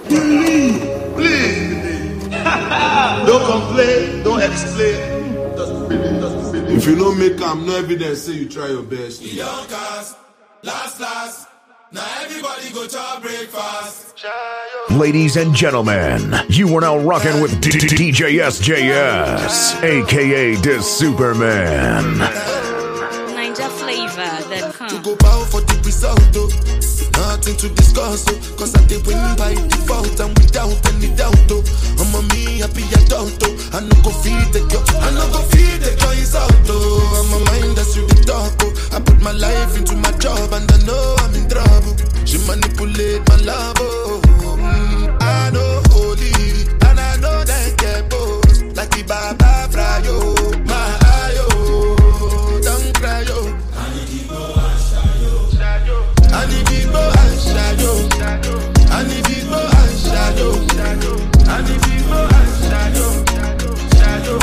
Believe. Please. Don't complain. Don't explain. Just believe. Just believe. If you don't make no evidence, say you try your best. Young cast, last. Now everybody go to breakfast. Ladies and gentlemen, you are now rocking with DJ SJS, aka the Superman. Ninja Flavor.com. To go bow for the result, nothing to discuss, cause I did win by default and without any doubt. I'm a me happy adult, I no go feed the girl, is out. I'm a mind that's you the talk. I put my life into my job and I know I'm in trouble. She manipulate my love. I know holy and I know that get boss like the Baba Frayo. My ayo, don't cry yo. I need to go and shadow. I need to go and shadow. I need to go and shadow. I need to go and shadow. Shadow.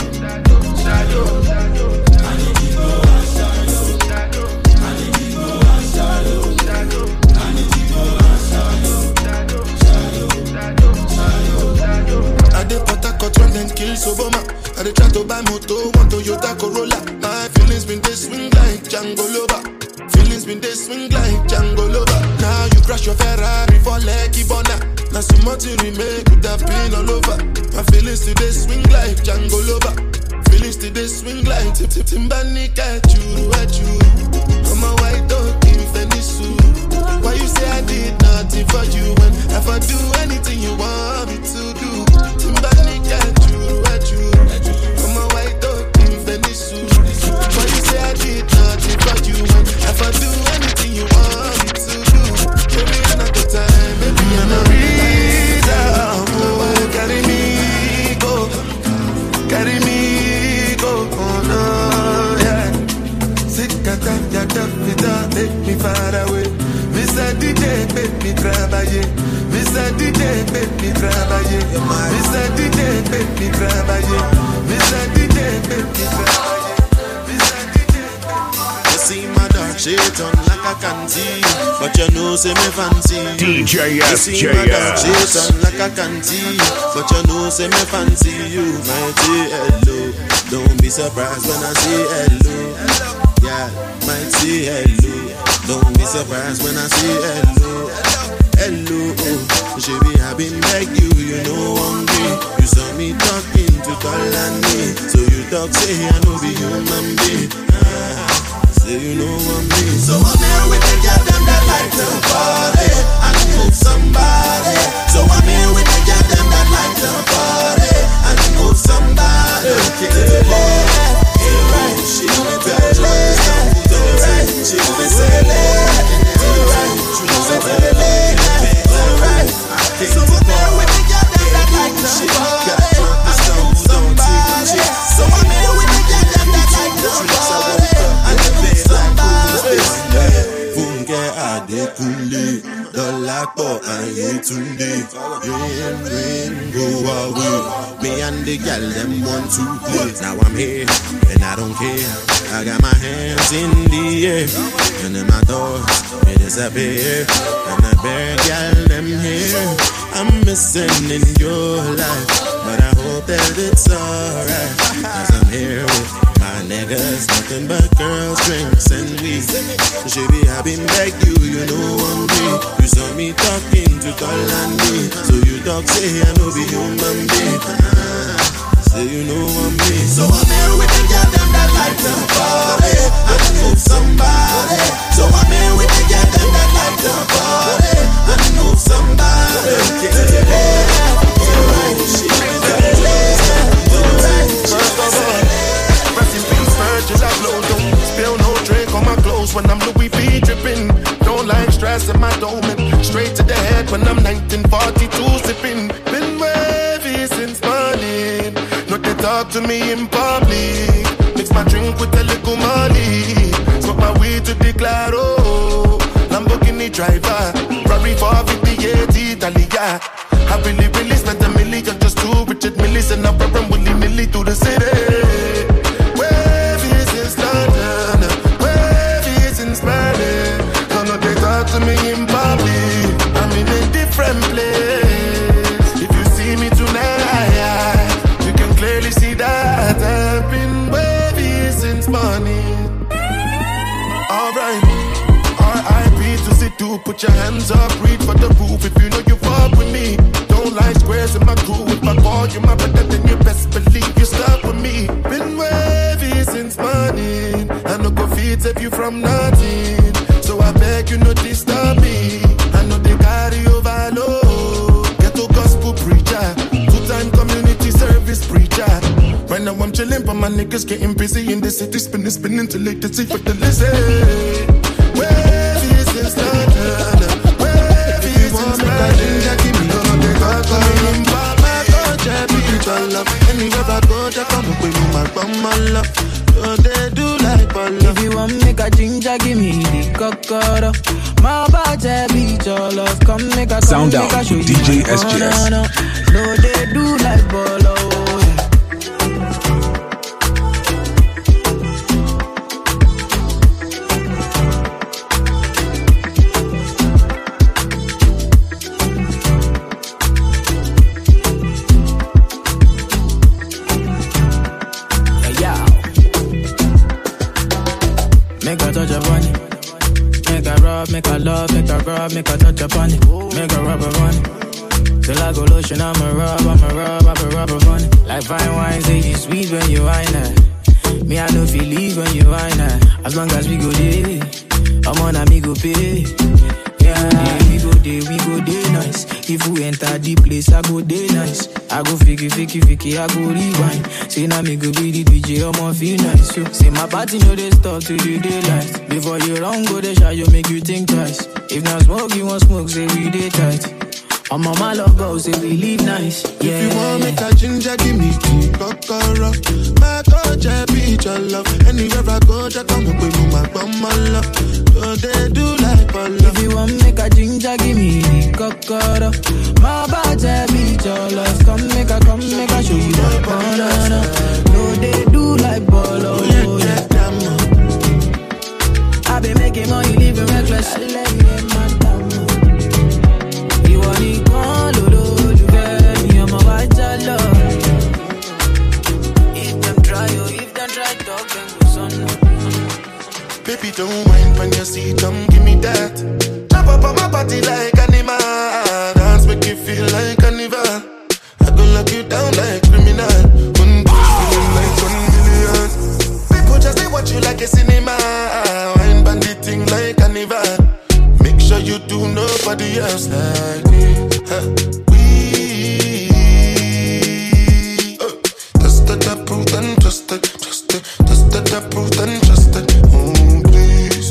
I need to go and shadow. I need to go and shadow. I need to go and shadow. I dey Port run and kill Soboma. I dey try to buy moto, want Toyota Corolla. My feelings been they swing like Django Lover. Now you crash your Ferrari for Lucky Bona. Now some more to remake could have been all over. My feelings today swing like Django Lover. Feelings today swing like Timbani at you. I'm a white dog in Venice. Why you say I did nothing for you when if I do anything you want me to do? Timbani at you. I'm a white dog in Venice. Why you say I did nothing for you when if I do anything you want me to do? Maybe another time, maybe another reason. Oh, carry me go, oh no, yeah. Sick at that, take me far away. Mr. DJ, make me travailler. Mr. DJ, make me travailler. Mr. DJ, make me travailler. Mr. DJ, make me travailler. Mr. DJ, you see my dark shades on like I can see, but you know say me fancy. DJ You see my dark shades SJS. on like I can see, but you know say me fancy you. Mighty hello, don't be surprised when I say hello. Yeah, might say hello. Don't be surprised when I say hello. She be having like you know hungry. You saw me talking to Kalani, so you talk say I know be human being. Say you know I'm me. So I'm here with the girl them that like to party and move somebody. So I'm here with the girl them that like to party and move somebody. To the left, to the right, she went to the left. To the right, she went to the left. To the right, she went to the left. To the right, so I'm here with the girl them that like to party and move somebody. So I'm here with the girl them that like to party and move somebody. Funke Adekunle, Dolapo and Yetunde. Rain, go away. Me and the girl them want to play. Now I'm here and I don't care. I got my hands in the air and in my thoughts it disappear. And the bad girl them here I'm missing in your life, but I hope that it's alright. Cause I'm here with my niggas, nothing but girls, drinks and weed. She be having like you know I'm me. You saw me talking to Kalani, so you talk say I know be human being. Say you know I'm me. So I'm here with the girl them that like to party and move somebody. So I'm here with the girl them that like to party and move somebody. To the left, to the right, she went to the left. To the right, she went to the left. Rest in peace, Virgil Abloh. Don't spill no drink on my clothes when I'm Louis V dripping. Don't like stress in my dome. Straight to the head when I'm 1942 sipping. Been wavy since morning. Not to talk to me in public. Mix my drink with a little money. Smoke my weed to the claro. Lamborghini driver, Ferrari 458 Italia. I really spent $1 million just to Richard Millis and I run willy-nilly through the city. Wavy since London, wavy since Berlin. Don't know they talk to me in public. I'm in a different place. niggas getting busy in the city, spinning till late to see for the lizard. Where is this started? Where is this started? Give me all the coming back, my culture, beat your love. Anywhere I go, they come up with my love. So they do like ball. If you want make a ginger, give me the cocoa. My body beat your love. Come make a sound out, DJ SGS. No, they do like ball. Make a love, make a rub, make a touch upon it. Make a rub upon it. Till I go lotion, I'm a rub upon it. Like fine wine, say you sweet when you wine it. Me, I know feel leave when you wine it. As long as we go there, I'm on a me go pay. Yeah, we go there nice. If we enter the place, I go there nice. I go fiki, I go rewind. Say now me go be the DJ, I'ma feel nice. So, say my party know they stop till the daylight. Before you run, go they shot, you make you think twice. If not smoke, you want smoke, say we day tight. I'm on my love go, say we live nice. Yeah. If you want make a ginger, give me the cocoa. My culture, beat your love. Anywhere I go, they come up with my love. So they do like ball. If you want make a ginger, give me the cocoa. My body beat your love. Come make a show you the banana. No, they do like ball. Oh, yeah. I been making money, living reckless. I let you in my time. You want it all, you get me on my white love. If them try, talk them go son. Baby, don't mind when you see them, give me that. Jump up on my body like animal. Dance make you feel like carnival. I go lock you down like criminal. One push feeling like 1 million. People just they watch you like a cinema. Wine bandit thing like carnival. Make sure you do nobody else like me. Trusted, approved and trusted. Trusted, approved and trusted. Oh, please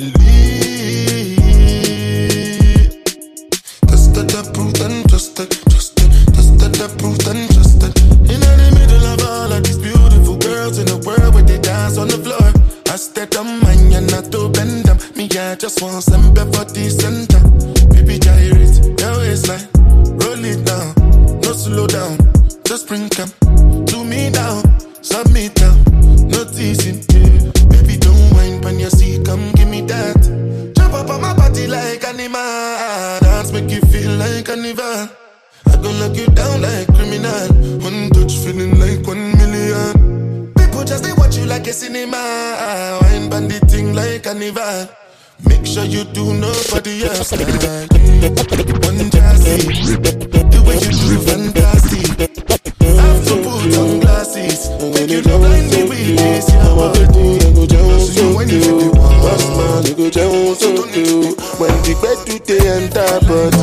believe. Trusted, approved and trusted. Trusted, approved and trusted. In the middle of all of these beautiful girls in the world where they dance on the floor. I stayed on mine and not to bend them. Me, I just want some body center. Baby, gyrate your waistline. Roll it down, no slow down. Just bring them to me down. Submit down, no teasing. Yeah. Baby, don't whine when you see, come give me that. Jump up on my body like animal. Dance make you feel like carnival. I go lock you down like criminal. One touch feeling like 1 million. People just they watch you like a cinema. Wine bandit thing like carnival. Make sure you do nobody else like me. One jazzy, the way you do fantastic. Have to put on glasses. Make you don't blind me with this. Yeah, what they do, they go down so you. Boss man, they go down so you. When the bed do they enter body.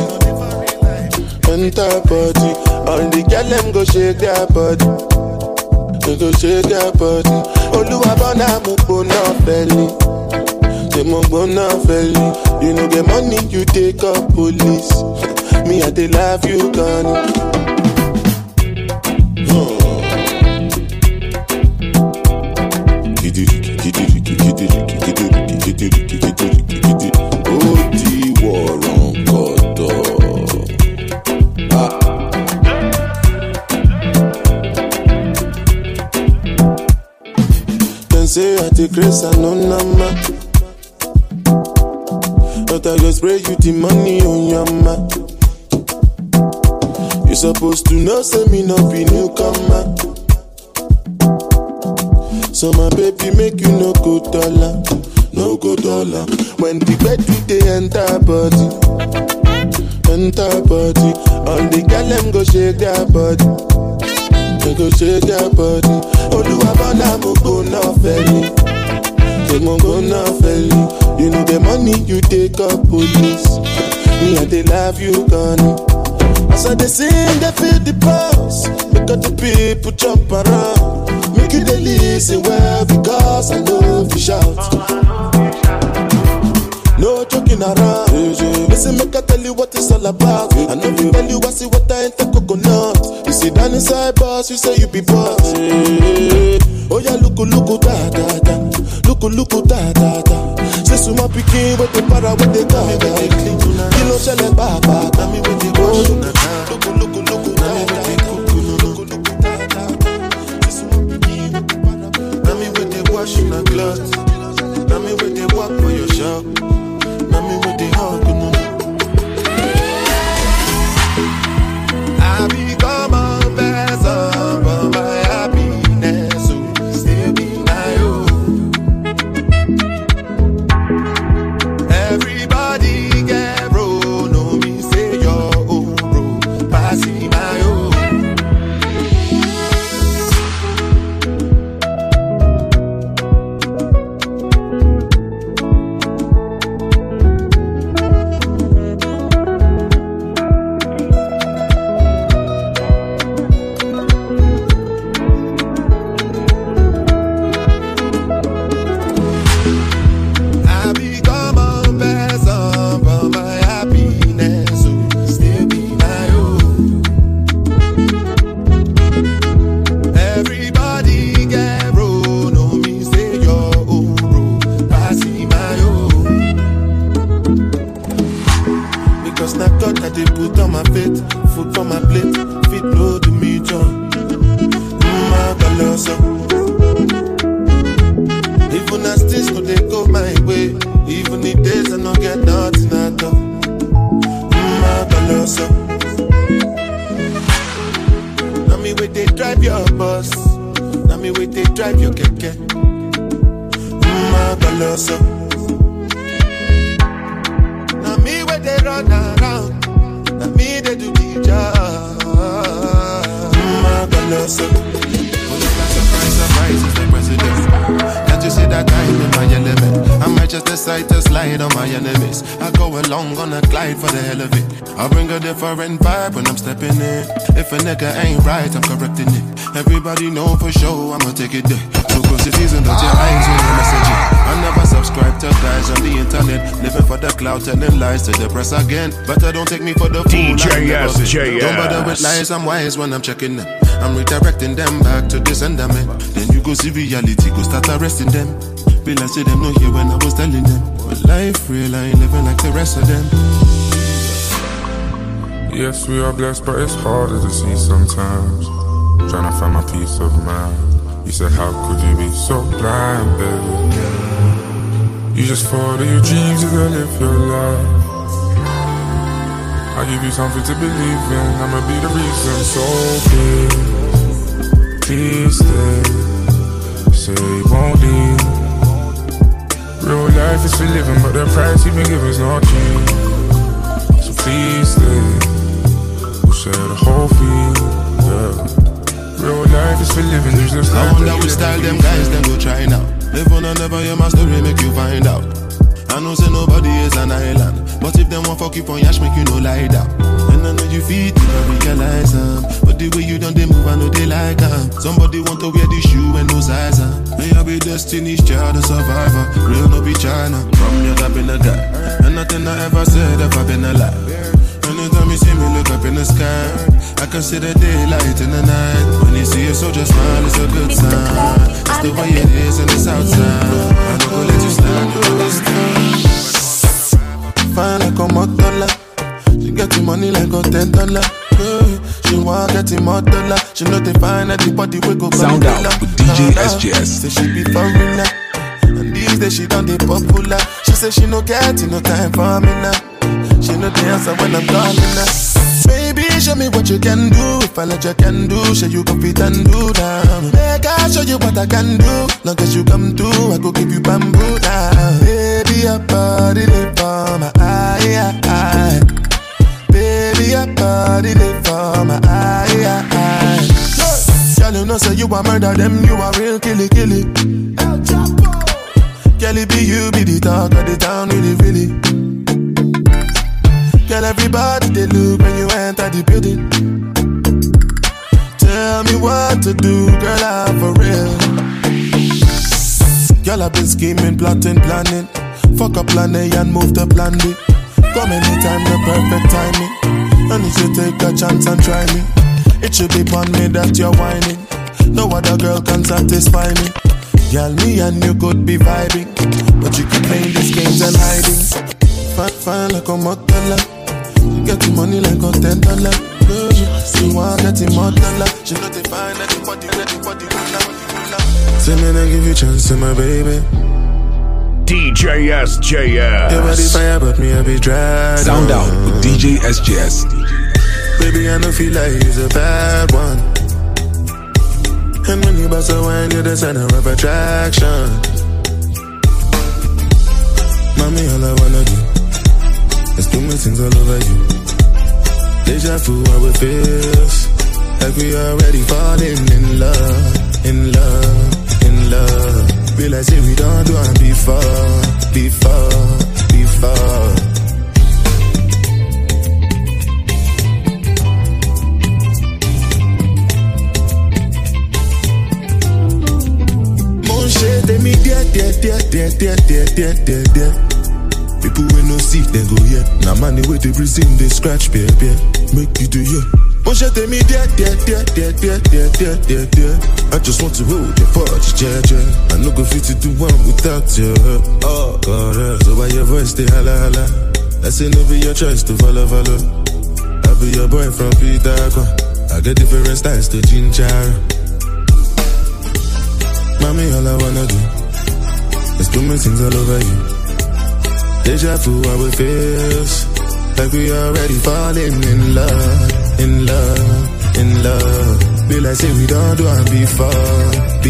All the girl them go shake their body. They go shake their body. Oluwabona mukona belly. They mukona belly. You know the money you take up police. Me I they love you gone. Say I take grace and no number. But I just spray you the money on your mat. You supposed to know, say me no be newcomer. So my baby make you no go dollar. When the bed do they enter body. All the girl them go shake their body. They go shake their body. Oluwabona mukona belly. They mukona belly. You know the money you take up police. Me and they love you gone. As I they sing, they feel the pulse. Make all the people jump around. Make you dey listen well because I know if you shout. No joking around. Listen, make I tell you what it's all about. I know you tell you I see what I ain't the coconut. You sit down inside boss, you say you be boss. Oh yeah, look da da da, look da da da. Say so my pikin with the para with the car. You know shell it back. Tell me with the wash. Look da da da. Say so my pikin with the para. Tell me with the wash in the clothes. Tell me with the walk for your shop. Tell me with the hug. I become a vessel for my happiness. So still be my own. Everybody get bro, no me say your own bro, passing my own. Different vibe when I'm stepping in. If a nigga ain't right, I'm correcting it. Everybody know for sure I'ma take it there. So close your ears and dot your eyes when you're messaging. I never subscribe to guys on the internet, living for the cloud, telling lies to the press again. But I don't take me for the fool. DJS. Don't bother with lies, I'm wise when I'm checking them. I'm redirecting them back to the sender man. Then you go see reality, go start arresting them. Be like say them no here when I was telling them. But life real, I ain't living like the rest of them. Yes, we are blessed, but it's harder to see sometimes. Trying to find my peace of mind. You said, how could you be so blind, baby? You just follow your dreams, you gotta live your life. I'll give you something to believe in, I'ma be the reason. So please stay. Say you won't leave. Real life is for living, but the price you've been given is not cheap. So please stay. Share the whole field, yeah. Real life is for living, you just I wonder which style them guys then go try now. Live on and never hear my story, make you find out. I know say nobody is an island, but if them want fuck you on yash, make you no lie down. And I know you feed, you don't realize but the way you done they move, I know they like somebody want to wear the shoe and no size May I be Destiny's Child, a survivor. Real no be China, from you I've been a guy. And nothing I ever said if I've been alive. Anytime you see me look up in the sky, I can see the daylight in the night. When you see a soldier smile, it's a good sign. It's the way it is in the south side. I don't go let you stand, you understand. Fine like a $1. She get the money like a $10. She want get the $1. She know they find at the body we go Sound out with DJ SGS. Say she be foreigner, and these days she done the popular. She say she no get no time for me now. She know the answer when I'm calling her. Baby, show me what you can do. If I let you can do, show you go fit and do down. Make I show you what I can do. Long as you come through, I go give you bamboo down. Baby, your body live for my eye. Baby, your body live for my eye. Girl, you know say you a murder them, you a real killy. El Chapo. Girl, it be you be the talk of the town, really. Girl, everybody they look when you enter the building. Tell me what to do, girl, I'm for real. scheming, plotting, planning. Fuck up plan A and move to plan B. Come anytime, the perfect timing. And you should take a chance and try me. It should be upon me that you're whining. No other girl can satisfy me. Girl, me and you could be vibing, but you keep playing these games and hiding. Fine like a motel. You get the money like a $10. You want getting more dollar. She know they find anybody. Say me and give you chance to my baby. DJ SJS. Your body fire, but me I be dry. Sound out with DJ SJS. Baby, I don't feel like you're a bad one. And when you bust a wine, you're the center of attraction. Mommy, all I wanna do is do my things all over you. Deja vu, how it feels like we already falling in love. Feel like say we don't do it before. Mon shit, they me dear. People will no see, they go yeah. Now money with the Brazil, they scratch, baby. Make you do yeah. Mon shit, they me dear. I just want to hold your body, yeah. I no go fit to do one without you. Oh God, so by your voice, they holla. I say no be your choice to follow. I'll be your boy from Peter. I get different styles to ginger. Mommy, all I wanna do is do my things all over you. Deja vu, how it feels like we already falling in love. Feel like say we don't do it before.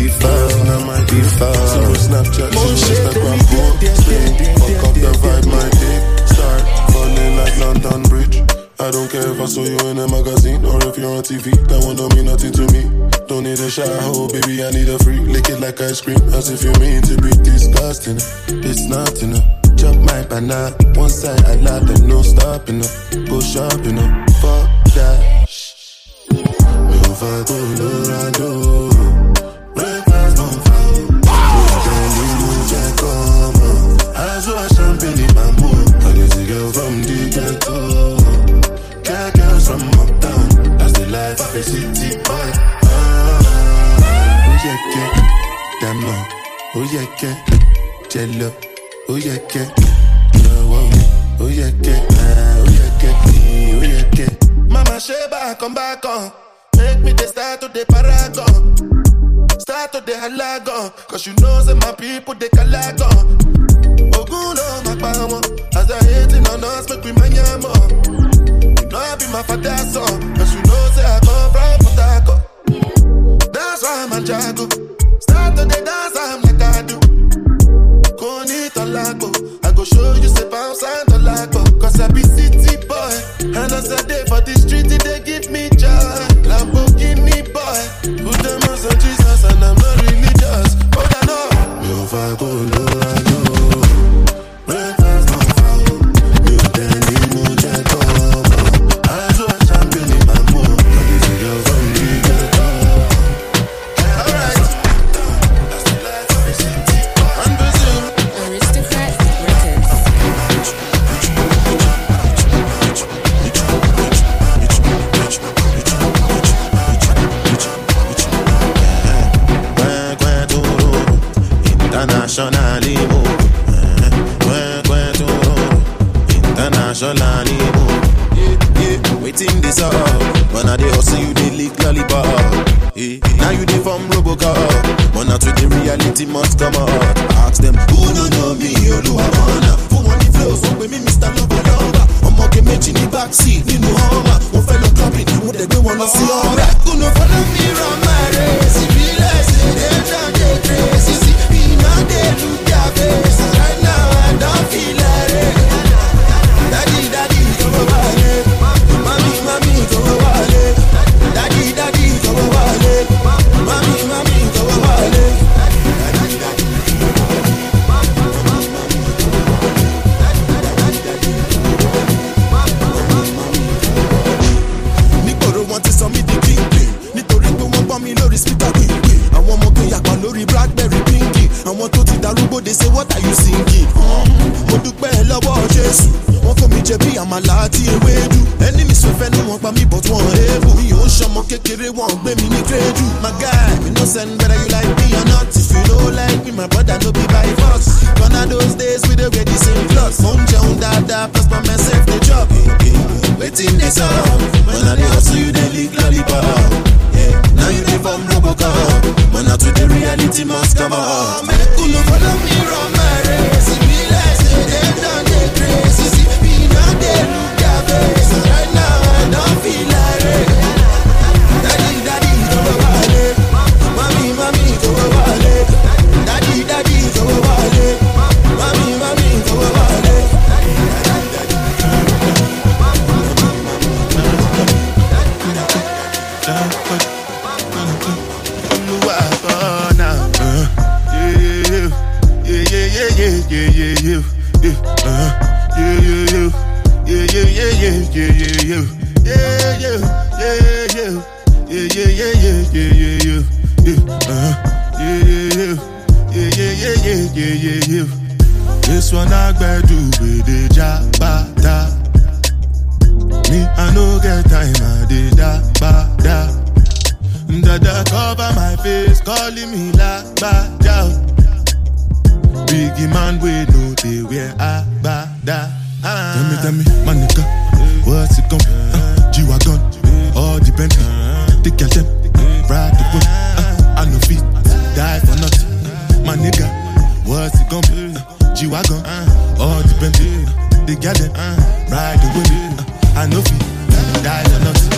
Zero Snapchat, zero Instagram, fuck up the vibe, my dick start falling like London Bridge. I don't care if I saw you in a magazine or if you're on TV. That one don't mean nothing to me. Don't need a shower, baby, I need a freak. Lick it like ice cream, as if you mean to be disgusting. It's not enough. Chop my banana, one side I love them, no stopping up. Go shopping up, fuck that. Me on fire, go Lorado. Breakfast on fire. Then you move and come on. I saw a champagne in my mood. I get a girl from the ghetto. Got girls from uptown. That's the life of a city boy. Oh yeah, damn no. Oh yeah, jello. Oh yeah, oh yeah, Mama Sheba, come back on. Make me the start to the paragon. Start to the halagon. Cause you know that my people, they calagon. Oguno, my power. As I hating on us, make we manyamo. You know I be my father's son. Cause you know say I come from Potako. That's why I'm a jago. Start to the dance, I'm like I do. I go show you say bounce and the lago. Cause I be city boy. And as I day for the street, they give me joy. Lamborghini boy. Put them on some Jesus and I'm not religious. But I know if I go low, I know. Breakfast on fire. You then need no check on. I do a champagne in my mood. I get a girl from the ghetto. Alright. That's the life of a city boy. And Brazil. Internationally move, internationally move. Yeah, waiting this up. When I dey hustle, you dey lick lollipop. Now you dey from Robocop. But not to the reality must come out. Ask them who no know me, Oluwabona. Who want the flows? Who with me, Mr. Lover? I'm okay, me in the backseat, you know how. One fellow clubbing, who they go wanna see all that. Who no follow me around my race? If you like, say they don't get crazy. Now they look their face. Right now I don't feel like it. Daddy, go over it. Mommy, go over it. Daddy, go over it. Mommy, go over it. Nikoro want to submit the king. Nítorí pé wọ́n gbọ́ mi lórí speaker wí. Àwọn ọmọ tó yàgbá lórí Blackberry Pinky. Àwọn tó ti darúgbó, they say what are you singing? Mo dúpẹ́ lọ́wọ́ Jésù, wọ́n kó mi jẹ bí àmàlà àti ewédú. Enemies fẹ́ nu wọn pa mí but wọ́n able. Mi ò ń ṣọmọ kékeré, wọ́n gbé mi ní krédù. My guy, we no send whether you like me or not. If you no like me, my brother no be by force. Gone are those days we dey wear the same clothes. Mo ń jẹun dáadáa, plus by myself dey chop. Wetin dey sup? When I dey hustle, you dey lick lollipop. Now you dey from Robocop, but now to the reality must come up. Make you follow me run my race. It be like say they done dey crazy. See me now they look their face. And right now I don't feel like it. Daddy, daddy, go wale. Mommy, mommy, go wale. Daddy, daddy, go wale. Mommy, mommy, go wale. This one I better do with the jabata. Me, I no get time, I did da ba da. Dada cover my face, calling me la ba da. Biggie man, we know they wear a ba da. Tell me, my nigga, what's it gon' G-Wagon, all the Bentley, take your them, ride the whip. I no fit, die for nothing. My nigga, what's it gon' be? G-Wagon, all the Bentley, they got them, ride the whip. I no fit, die for nothing.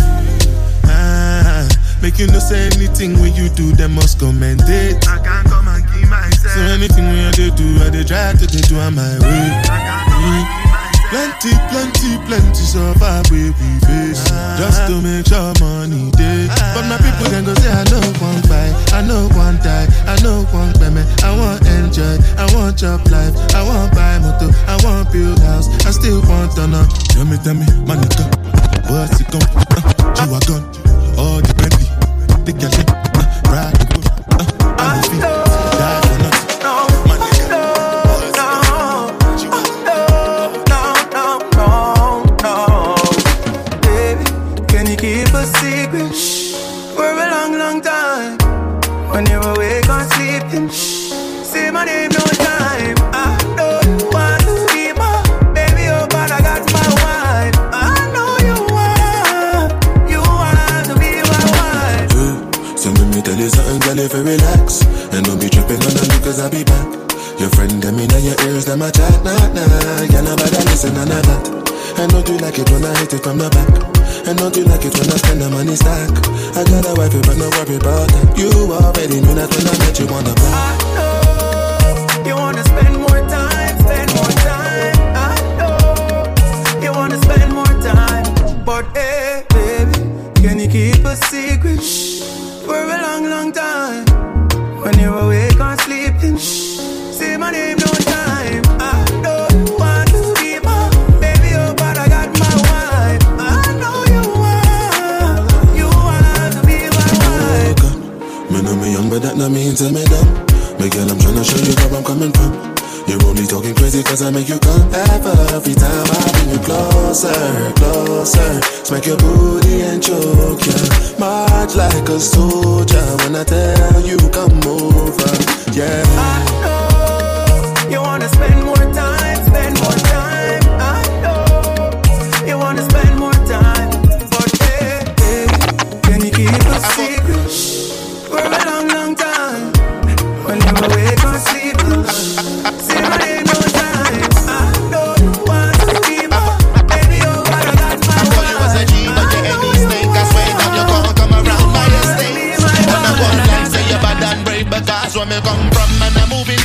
Make you no say anything when you do, they must commend it. I can't come and keep myself. So anything when I do, I they try to do on my way. Plenty so far we face. Just to make sure money day. But my people can go say I know one buy, I know one die, I know one payment. I want enjoy, I want job life, I want buy motor, I want build house, I still want to know. Tell me, my nigga, what's it gon' G-Wagon, all the Bentley, take your shit, ride the boat, I'm the feet, die for nothing. My nigga, keep a secret for a long, long time. When you're awake or sleeping, say my name no time. I don't want to be my baby, oh, but I got my wife. I know you want to be my wife. So let me tell you something, girl, if you relax and don't be tripping on me, cause I'll be back. Your friend, them in your ears, them a chat, nah. You're not bad, listen, none of that. I know you like it when I hit it from the back. I know you like it when I spend the money stack. I got a wife, but no worry about that. You already knew that when I met you on the block. I know you wanna spend more time, I know you wanna spend more time. But hey, baby, can you keep a secret for a long, long time? When you're awake or sleeping, say my name no time. I don't want to be my baby, oh, but I got my wife. I know you want to be my wife. Me know me young, but that not mean tell me dumb. Me girl, I'm tryna show you where I'm coming from. You're only talking crazy cause I make you come. Every time I bring you closer, smack your booty and choke ya. March like a soldier when I tell you come over, yeah. I know you wanna spend more time, I know you wanna spend more time. But hey, can you keep a secret for a long, long time? When you're awake or sleeping, say my name no time. I know you want to be my baby, oh, but I got my wife. I thought you was a G, but you any snake. I swear that you can't come around my estate. When I go like say you're bad and brave, because where me come from and I'm moving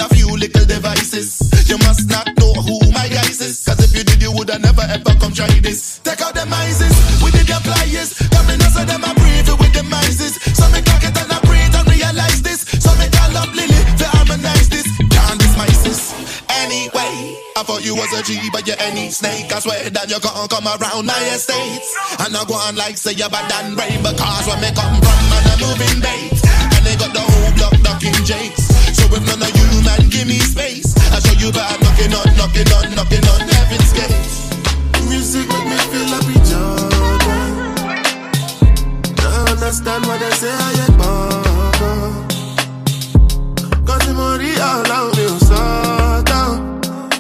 few little devices. You must not know who my guys is, cause if you did, you woulda never ever come try this. Take out them ISIS, we did the pliers. Come in, so them a breathe with them ISIS. So me cock it and I breathe and realize this. So me call up Lily to harmonize this. Can't this my sis. Anyway, I thought you was a G, but you're any snake. I swear that you can't come around my estate. And I go on like say you're bad and brave, because where me come from, man, I'm moving bait. And they got the whole block knocking jakes. So if none of you, man, give me space. I show you bad knocking on heaven's gates. Music make me feel happy, Jordan. I understand what they say, I get born. Cause the money all around me, so down.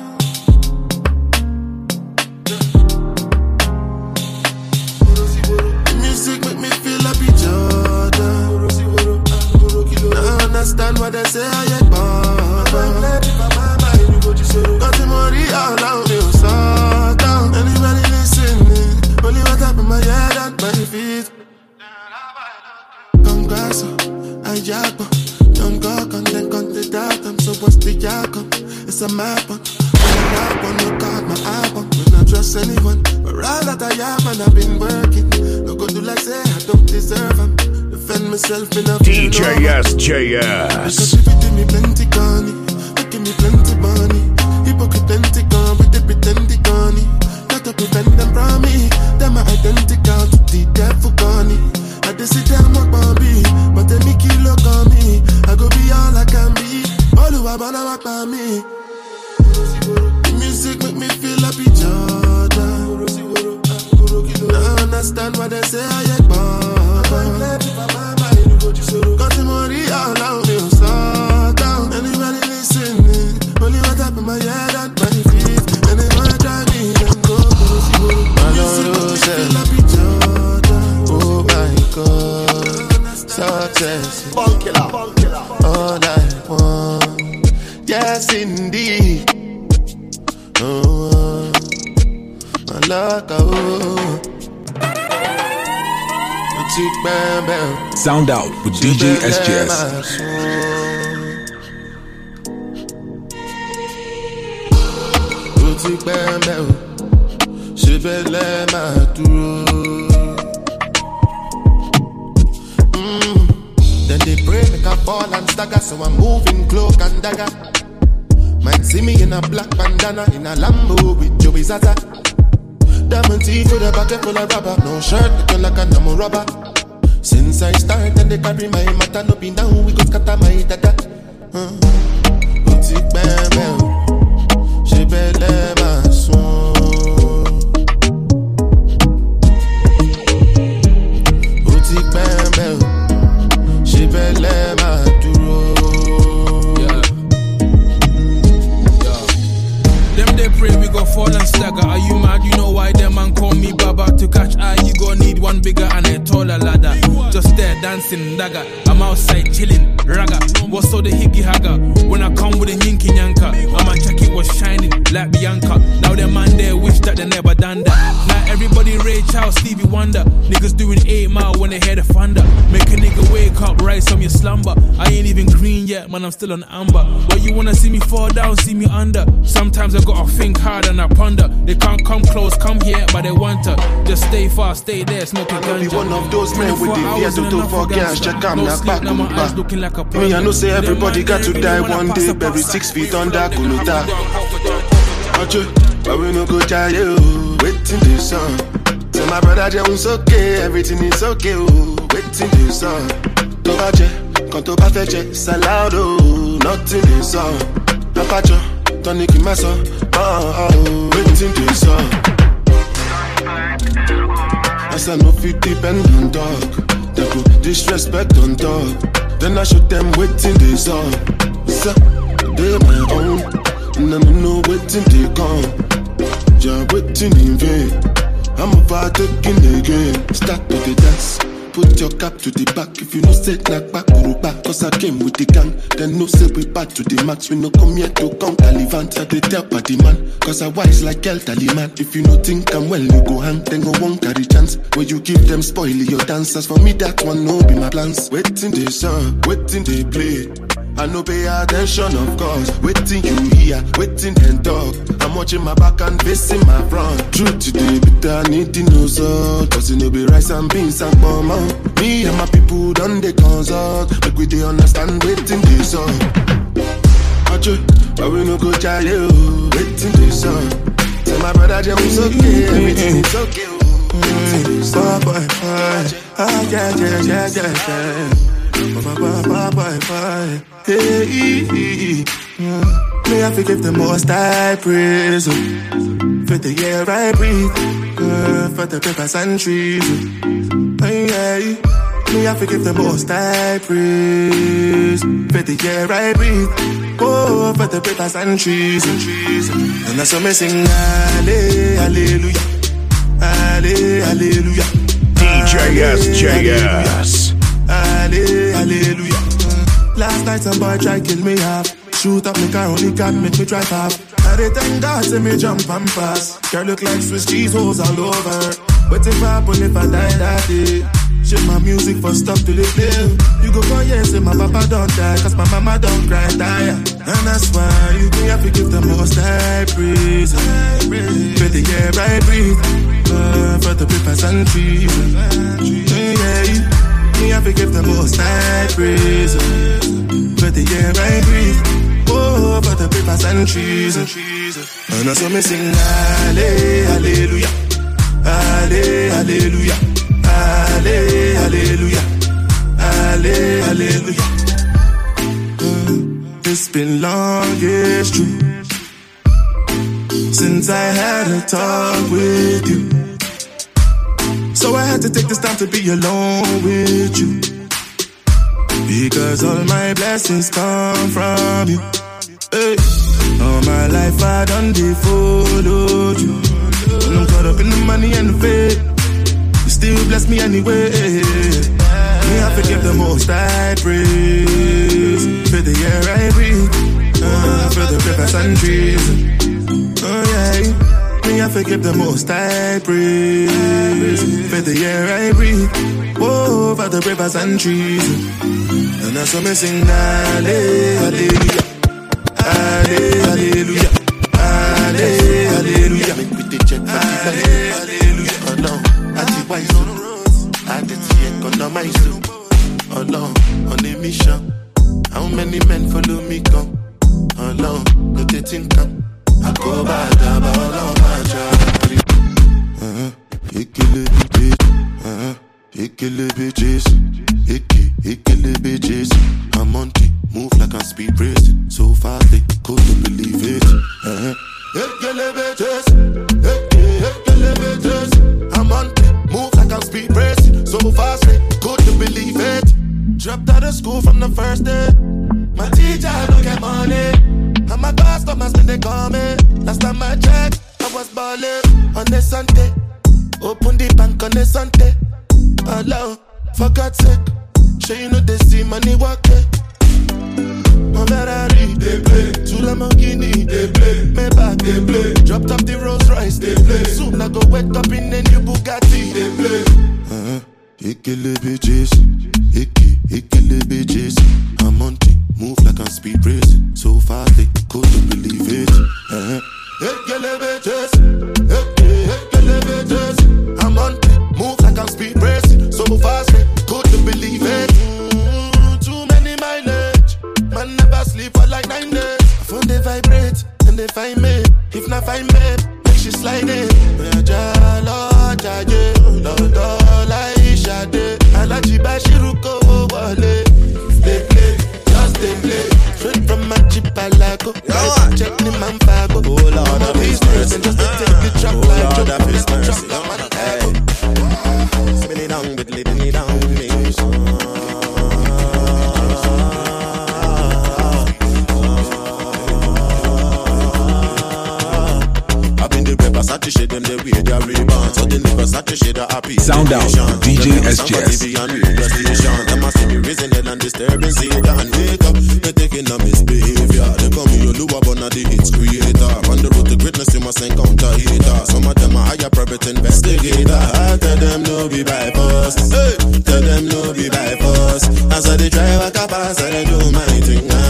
Music make me feel happy, Jordan. I understand what they say, I get born. Cause the money all around me, so down. Anybody listening, only what up in my head and my feet. Congrats, I jack up. Don't go on, then come to that. I'm so what's the jackal? It's a map on. When I rap on, you caught my album. When I trust anyone, but all that I have and I've been working. No go do like say I don't deserve them. Defend myself enough. DJ SJS. Because if you give me plenty money, you give me plenty money. Hypocrite plenty gone with the pretend money. Got to prevent them from me. Them are identical to the devil gone. I just sit down walk on me, but they make you look on me. I go be all I can be. All who I wanna walk by me. The music make me feel happy, Jordan. I understand what they say, I get born. Cause the money all around me, so down. Anybody listening, only what up in my head and my feet. And they wanna drive me, then go. The music make me feel happy, Jordan. Oh my God, success, all I want, yes indeed. Oh, my luck, oh. Sound out with DJ SJS. Then they pray make I fall and stagger, so I'm moving cloak and dagger. Might see me in a black bandana, in a Lambo with Joey Zaza. Diamond teeth with a bucket full of rubber, no shirt looking like a number rubber. Since I started, they carry my matter, no be down, we go scatter my dada. Boutique bam bam, she belle ma son. Boutique bam bam, she belle ma duro. Them they pray we go fall and stagger. Are you mad? You know why them man call me Baba? To catch eye, you gon' need one bigger and a taller ladder. Just there dancing dagger. I'm outside chilling, ragga. What's all the hickey hagger? When I come with a yinky yanka, and my jacket was shining like Bianca. Now them man there wish that they never done that. Now everybody Ray Charles, Stevie Wonder. Niggas doing 8 mile when they hear the thunder. Make a nigga wake up, rise from your slumber. I ain't even green yet, man, I'm still on amber. Why you wanna see me fall down, see me under? Sometimes I gotta think hard and I ponder. They can't come close, come here, but they want to. Just stay far, stay there, smoking ganja. Be one of those men with the fear to do for gas. Check out my back, me I know say everybody got to die one day. Bury 6 feet under Kuluta. But we no go die, waiting the sun. Tell my brother Jones okay, everything is okay, waiting the sun. Tobaje, quand to ba feche, salado, nothing the sun. Apacho, tonic in my son, waiting the sun. As I know fit depend on dog, they go disrespect on dog. Then I shoot them waiting the sun. So, they my own, and I don't know waiting they come. You're waiting in vain. I'm overtaking again. Start with the dance. Put your cap to the back. If you no say knock back, back. Cause I came with the gang. Then no say we back to the max. We no come here to count Talivant. I they tell by the man. Cause I wise like elderly man. If you no think I'm well, you go hang. Then go won't carry chance. Where you give them spoil your dancers. For me that one no be my plans. Waiting they song, waiting they play. I no pay attention, of course. Waiting you hear, waiting and talk. I'm watching my back and facing my front. Truth today, but I need to know so. Cause it no be rice and beans and bomb. Me and my people done the consult. Make we they understand waiting this up. But we no go try you. Waiting this up. Tell my brother James okay, everything is okay. Bye. Hey, may I forgive the most I praise for the air I breathe, for the rivers and trees. Hey, may I forgive the most I praise for the air I breathe, oh, for the rivers and trees. And that's what me sing, hallelujah, hallelujah. DJ SJS. Hallelujah. Last night some boy try kill me half. Shoot up me car, only got make me drive half. I did thank God see me jump and pass. Girl look like Swiss cheese holes all over. But if I happen if I die that day, shit my music for stop till it play. You go for years and my papa don't die, cause my mama don't cry tire. And that's why you me have to give the most high praise. For the air I breathe, for the rivers and trees. Me have to give the most high praise for the air I breathe, oh, for the rivers and trees. And that's what me sing, hallelujah, hallelujah, hallelujah, hallelujah. It's been long, it's true, since I had a talk with you. So I had to take this time to be alone with you, because all my blessings come from you. Hey. All my life I done followed you. When I'm caught up in the money and the fame, you still bless me anyway. Me I forgive the most I praise for the air I breathe, for the rivers and trees. Oh yeah. Me I forgive the most I praise for the air I breathe, oh, for the rivers and trees. And that's what me sing, hallelujah, hallelujah, hallelujah. Make me the check, hallelujah. Oh no, I did wise, I did see it, gonna my soup. Oh no, on a mission. How many men follow me come? Oh no, no they think come. I go bad about all my charity. Kill the bitches. Kill the bitches. I'm on it, move like I'm speed racing. So fast they couldn't believe it. Kill the bitches. Kill the bitches. I'm on it, move like I'm speed racing. So fast they couldn't believe it. Dropped out of school from the first day. My teacher don't get money. And my customers when they call me. Last time I checked, I was balling on a Sunday. Open the bank on a Sunday. Allow, for God's sake. Sure you know they see money walking. On Ferrari, they play. To Lamborghini, they play. Maybach, they play. Dropped off the Rolls Royce, they play. Soon I go wake up in a new Bugatti, they play. Kill the bitches. Kill the bitches. I'm on it, move like I'm speed racing. So fast they couldn't believe it. Kill the bitches. Kill the bitches. I'm on it, move like I'm speed racing. So fast they couldn't believe it. Too many mileage. Man never sleep for like 9 days. I phone they vibrate and they find me. If not find me, make she slide in. They play, just they play. Straight from my Chipalago. Check the man fago. Oh Lord, of His mercy. Just to take the trap like Lord of His mercy. Hey, spin it down, but let me down, me. Versace shade them they wear their rebound. So then the Versace shade are happy. Sound out, DJ SJS. Them a see me raising hell and disturbing Zeta and wake up. They taking a misbehavior. They call me your Lua Bona the hits creator. On the road to greatness you must encounter hater. Some of them are higher private investigator. I tell them no be by force. Hey, tell them no be by force. As I they try walk up as I do my thing.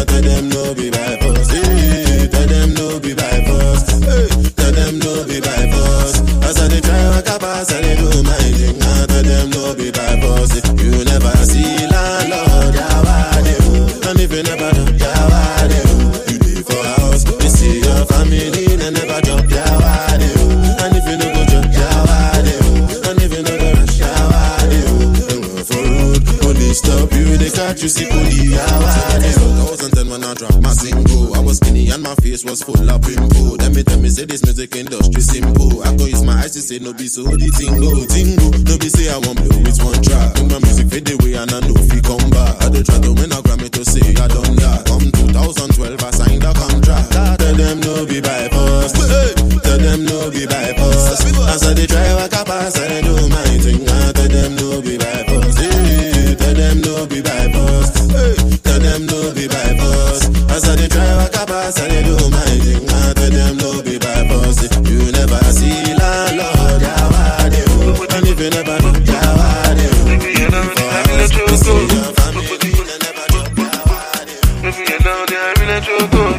you see Kuli, yeah. 2010 when I dropped my single, I was skinny and my face was full of pimple. Let me say this music industry simple. I go use my eyes to say no be so the tingo. No be say I won't blow with one track. When my music fade away and I know if he come back. I dey try to win a Grammy to say I done that. Come 2012 I signed a contract. Tell them no be by force. Tell them no be by force. As I dey try walk up pass I do my thing. Tell them no be by force. Tell them no be by force. Tell them no be by force. As I dey try walk up pass I do my thing. Tell them no be by force. You never see landlord, yeah, and if you never know, yeah, for us, see your family, you never know, yeah, if you know, yeah, I let you go.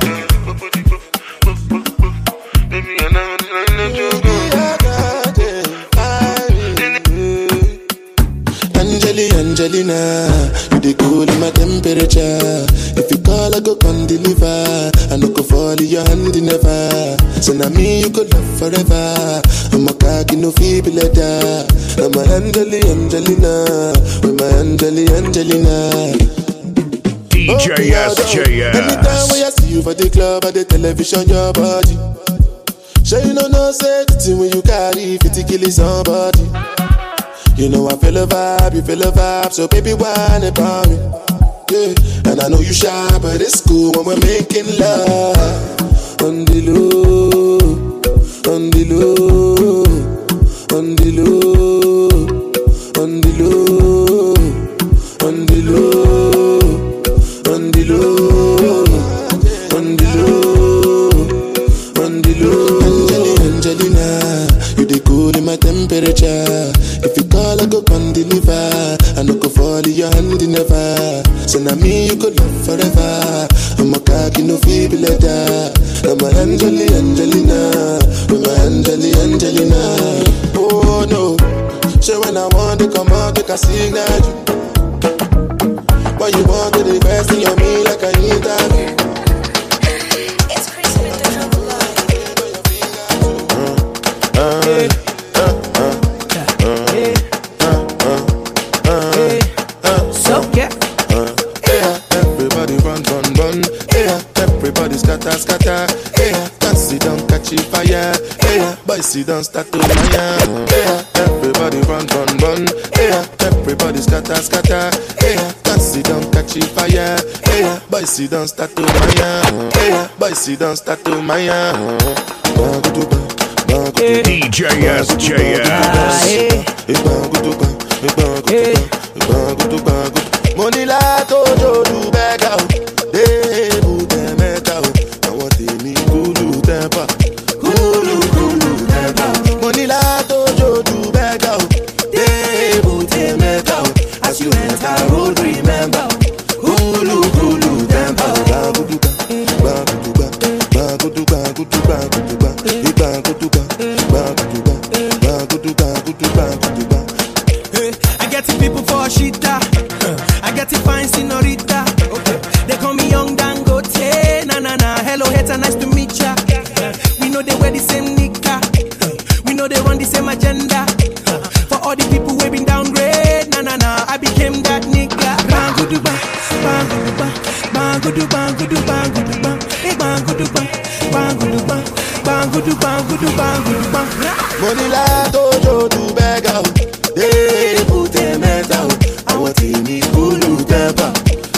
Baby, I never let you go. Angelina, you dey cool in my temperature. If you call, I go come deliver. I no go fall in your hand never. So now me you could love forever. I'm a cocky no feeble letter. I'm a Angelina, with my Angelina. DJ SJS. Anytime when I see you for the club or the television, your body. Sure you know say the thing when you carry 50 kill somebody. You know I feel a vibe, you feel a vibe, so baby whine about me. Yeah, and I know you shy, but it's cool when we're making love. On the low, on the low, on the low, on the low, on the low, on the low, on the low, on the low. Angelina, you dey cool in my temperature. If you call, I go come deliver. I no go fall in your hand never. So now me you could love forever. I'm a cocky no feeble letter. I'm a Angelina, with my Angelina. Oh no, so when I want to come out, I can signal you. But you want to the best in your me like I need that. It's Christmas to trouble everybody run. Everybody scatter. Fancy don't catch fire. Boys see don't start to fire. Everybody run. Everybody scatter. Fancy don't catch fire. Boys see don't start to fire. Boys see don't start to fire. DJ SJS. Money la tojo du bega o, debu temeta o. I want me kulu tempa. Money la tojo du bega o, debu temeta o. As you enter road remember, kulu tempa. I get the people for shita. I get the fine senorita. They call me Young Dangote. Na. Hello, hater, nice to meet ya. We know they wear the same nika. We know they run the same agenda. For all the people who been downgrade. Na. I became that nigga. Banguduba. Money la dojo du bega o, de pute meta o. I want me kulu tempa.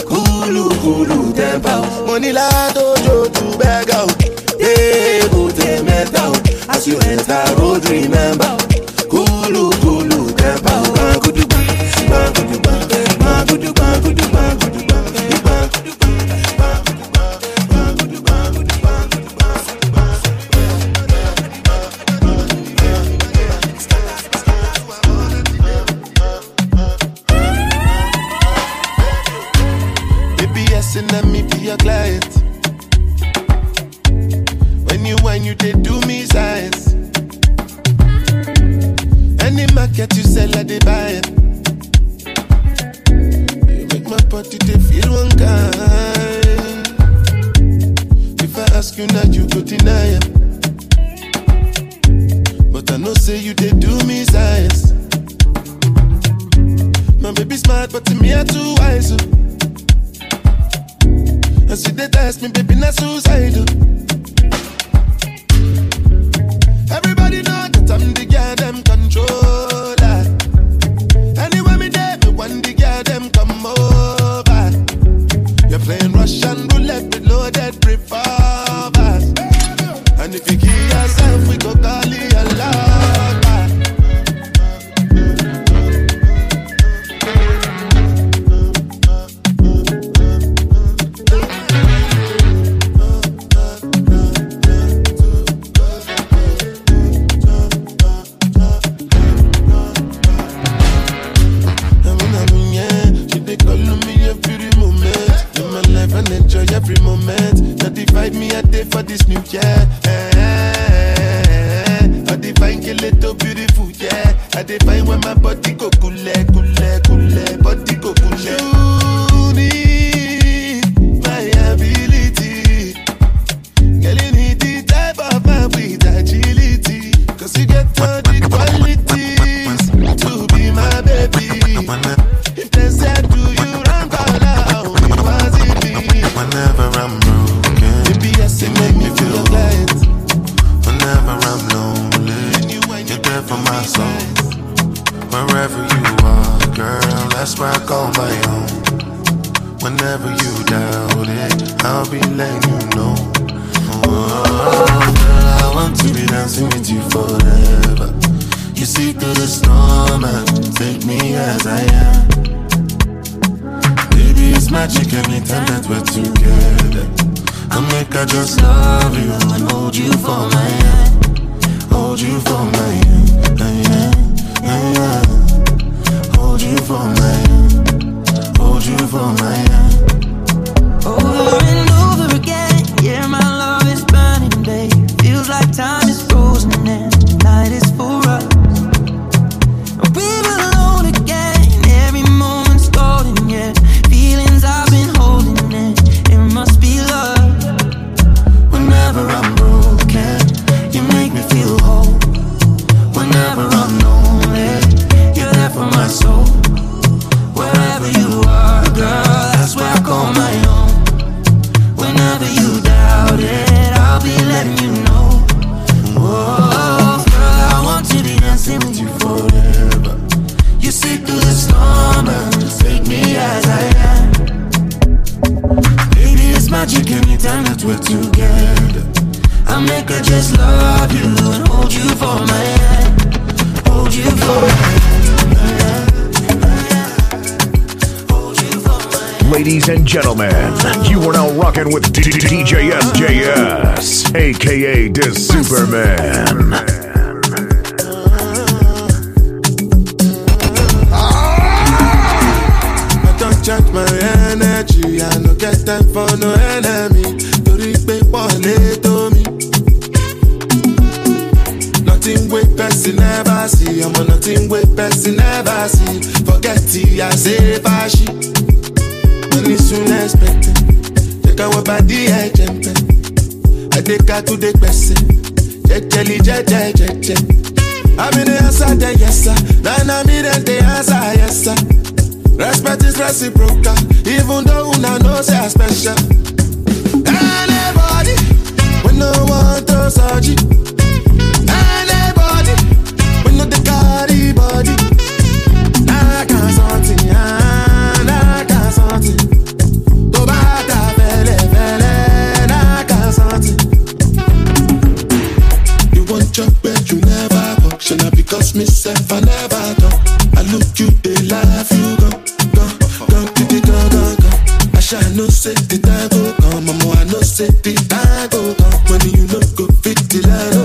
Money la dojo du bega o, de pute meta o. As you enter road remember, kulu tempa. Let me be your client. When you whine, you did do me size. Any market you sell, I they buy it. You make my body they feel one kind. If I ask you now, you go deny it. But I know say you they do me size. My baby smart, but to me I too wise. And see they test me, baby, not suicidal. Everybody know that I'm the girl them controller. Anywhere me there, me want the girl them come over. You're playing Russian roulette with loaded revolvers. And if you kill yourself, we go call it a lover. Every moment, now divide me a day for this new year. I divine kill it so beautiful, yeah. I divine when my body go cool, body go cool. You need my ability, girl, you need the type of man with agility. Cause you get all the qualities to be my baby. If they said do you run all out, was it me? Whenever I'm broken, baby, yes, it make me feel light. Whenever I'm lonely, you're there for my soul. Wherever you are, girl, that's where I call my own. Whenever you doubt it, I'll be letting you know. Oh, girl, I want to be dancing with you forever. You see through the storm and take me as I am. It's magic anytime that we're together. I make I just love you and hold you for my hand. Hold you for my hand. Hold you for my hand. Hold you for my hand. Over and over again, yeah, my love is burning, babe. Feels like time is frozen and the night is for us. We're alone again, every moment's golden, yeah. I've been holding it must be love. Whenever I'm broken, you make me feel whole. Whenever I'm lonely, you're there for my soul. Wherever you are, girl, that's where I call my own. Whenever you doubt it, I'll be letting you know. Oh, girl, I want to be dancing with you forever. You see through the storm and take me as I am. It's magic anytime that we're together. I make her just love you and hold you for my hand. Hold you for my hand. Hold you for my hand. Ladies and gentlemen, you are now rocking with DJ SJS, aka the Superman. Charge my energy, I no get time for no enemy. Torí pé pọ̀lẹ́ tó mi. Nothing wey person never see, nothing wey person never see. Forget it, I say fashi. Money soon expected. Take our body, I jump. I take her to the person. Jejeli, jeje. I'm in the answer, the yes sir. Then I'm in the answer, yes sir. Respect is reciprocal, even though una know say I special. Anybody, we no want to search. Anybody, we no the carry body. I can't something, I can't something. To bata fele, I can't something. You want your bed, you never walk. Should I because myself I never talk. I look you, they laugh, you go. I shall no say the time go come, mama. I no say the time go come. When you look go fit the light,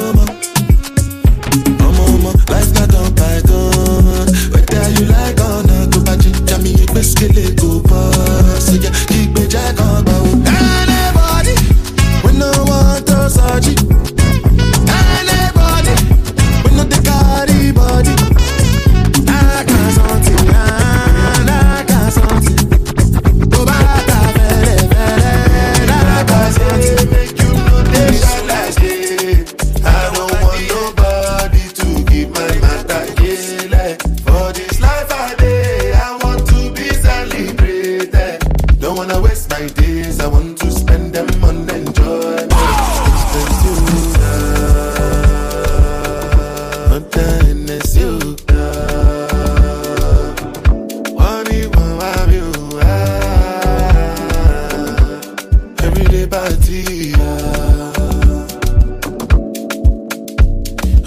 mama, life not on python. Whether you like or not, go back to Jamie, you best get it go pass. So yeah, keep me jack on bow. Anybody, we no want to search it. Anybody, we no the carry body. I can't something, I can't something. Go back to make you know they shall like it.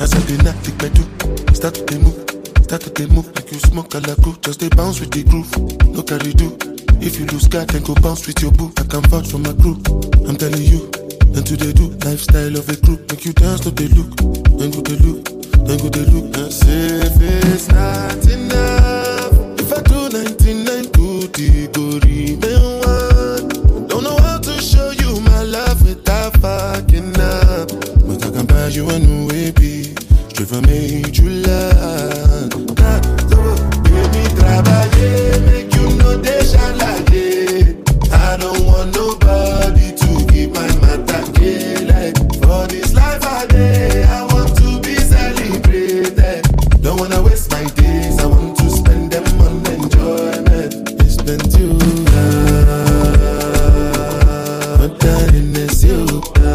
As I did not think I do. Start to move like you smoke a la crew. Just they bounce with the groove. No carry do. If you lose God, then go bounce with your boo. I can vouch for my crew. I'm telling you, then to they do. Lifestyle of a crew. Make you dance to the look. Then go they look. And say if it's not enough, if I do 99 good, go remain one. Don't know how to show you my love without fucking up. But I can buy you a new baby. Straight from July. God, baby, trabalhar, make you know they shall like it. I don't want nobody to give my matter like. For this life I day, I want to be celebrated. Don't wanna waste my days, I want to spend them on enjoyment. It's been too long, but darling, it's you.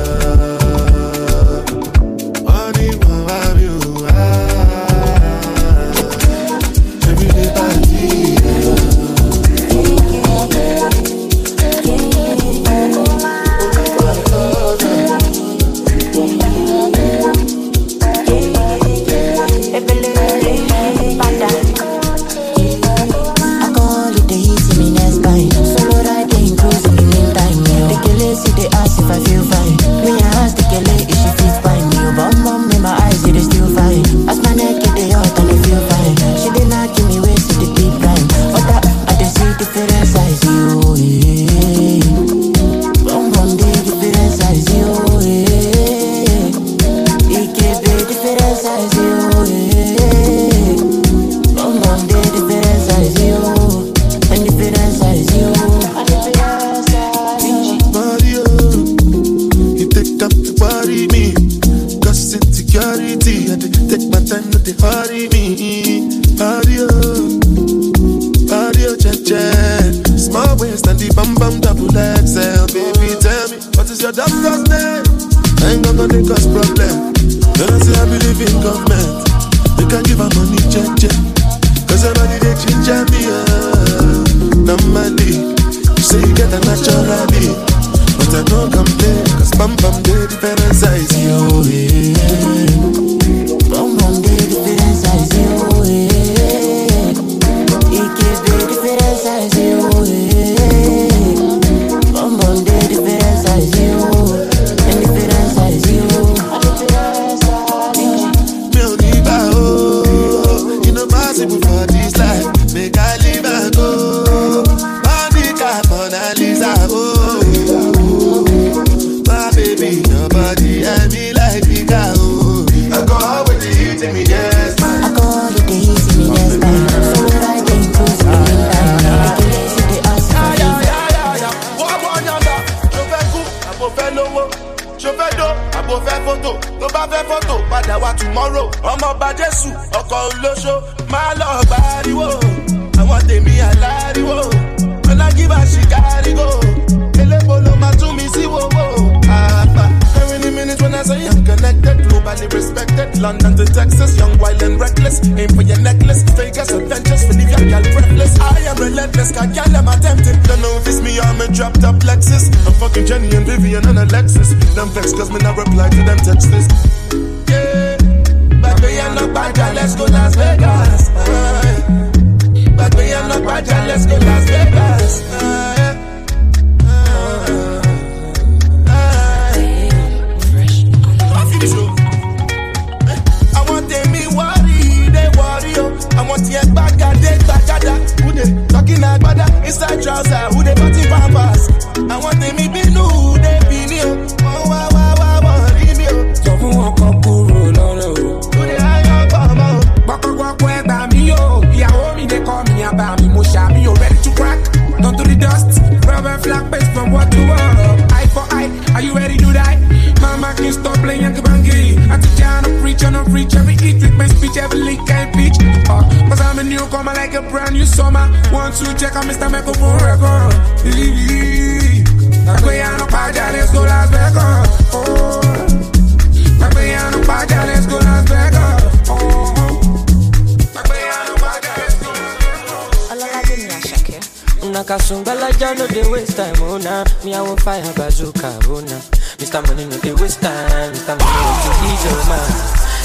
Kasungala ja no dey waste time, oh nah. Me I will fire bazooka, oh nah. Mr. Money no dey waste time, Mr. Money want to ease your mind.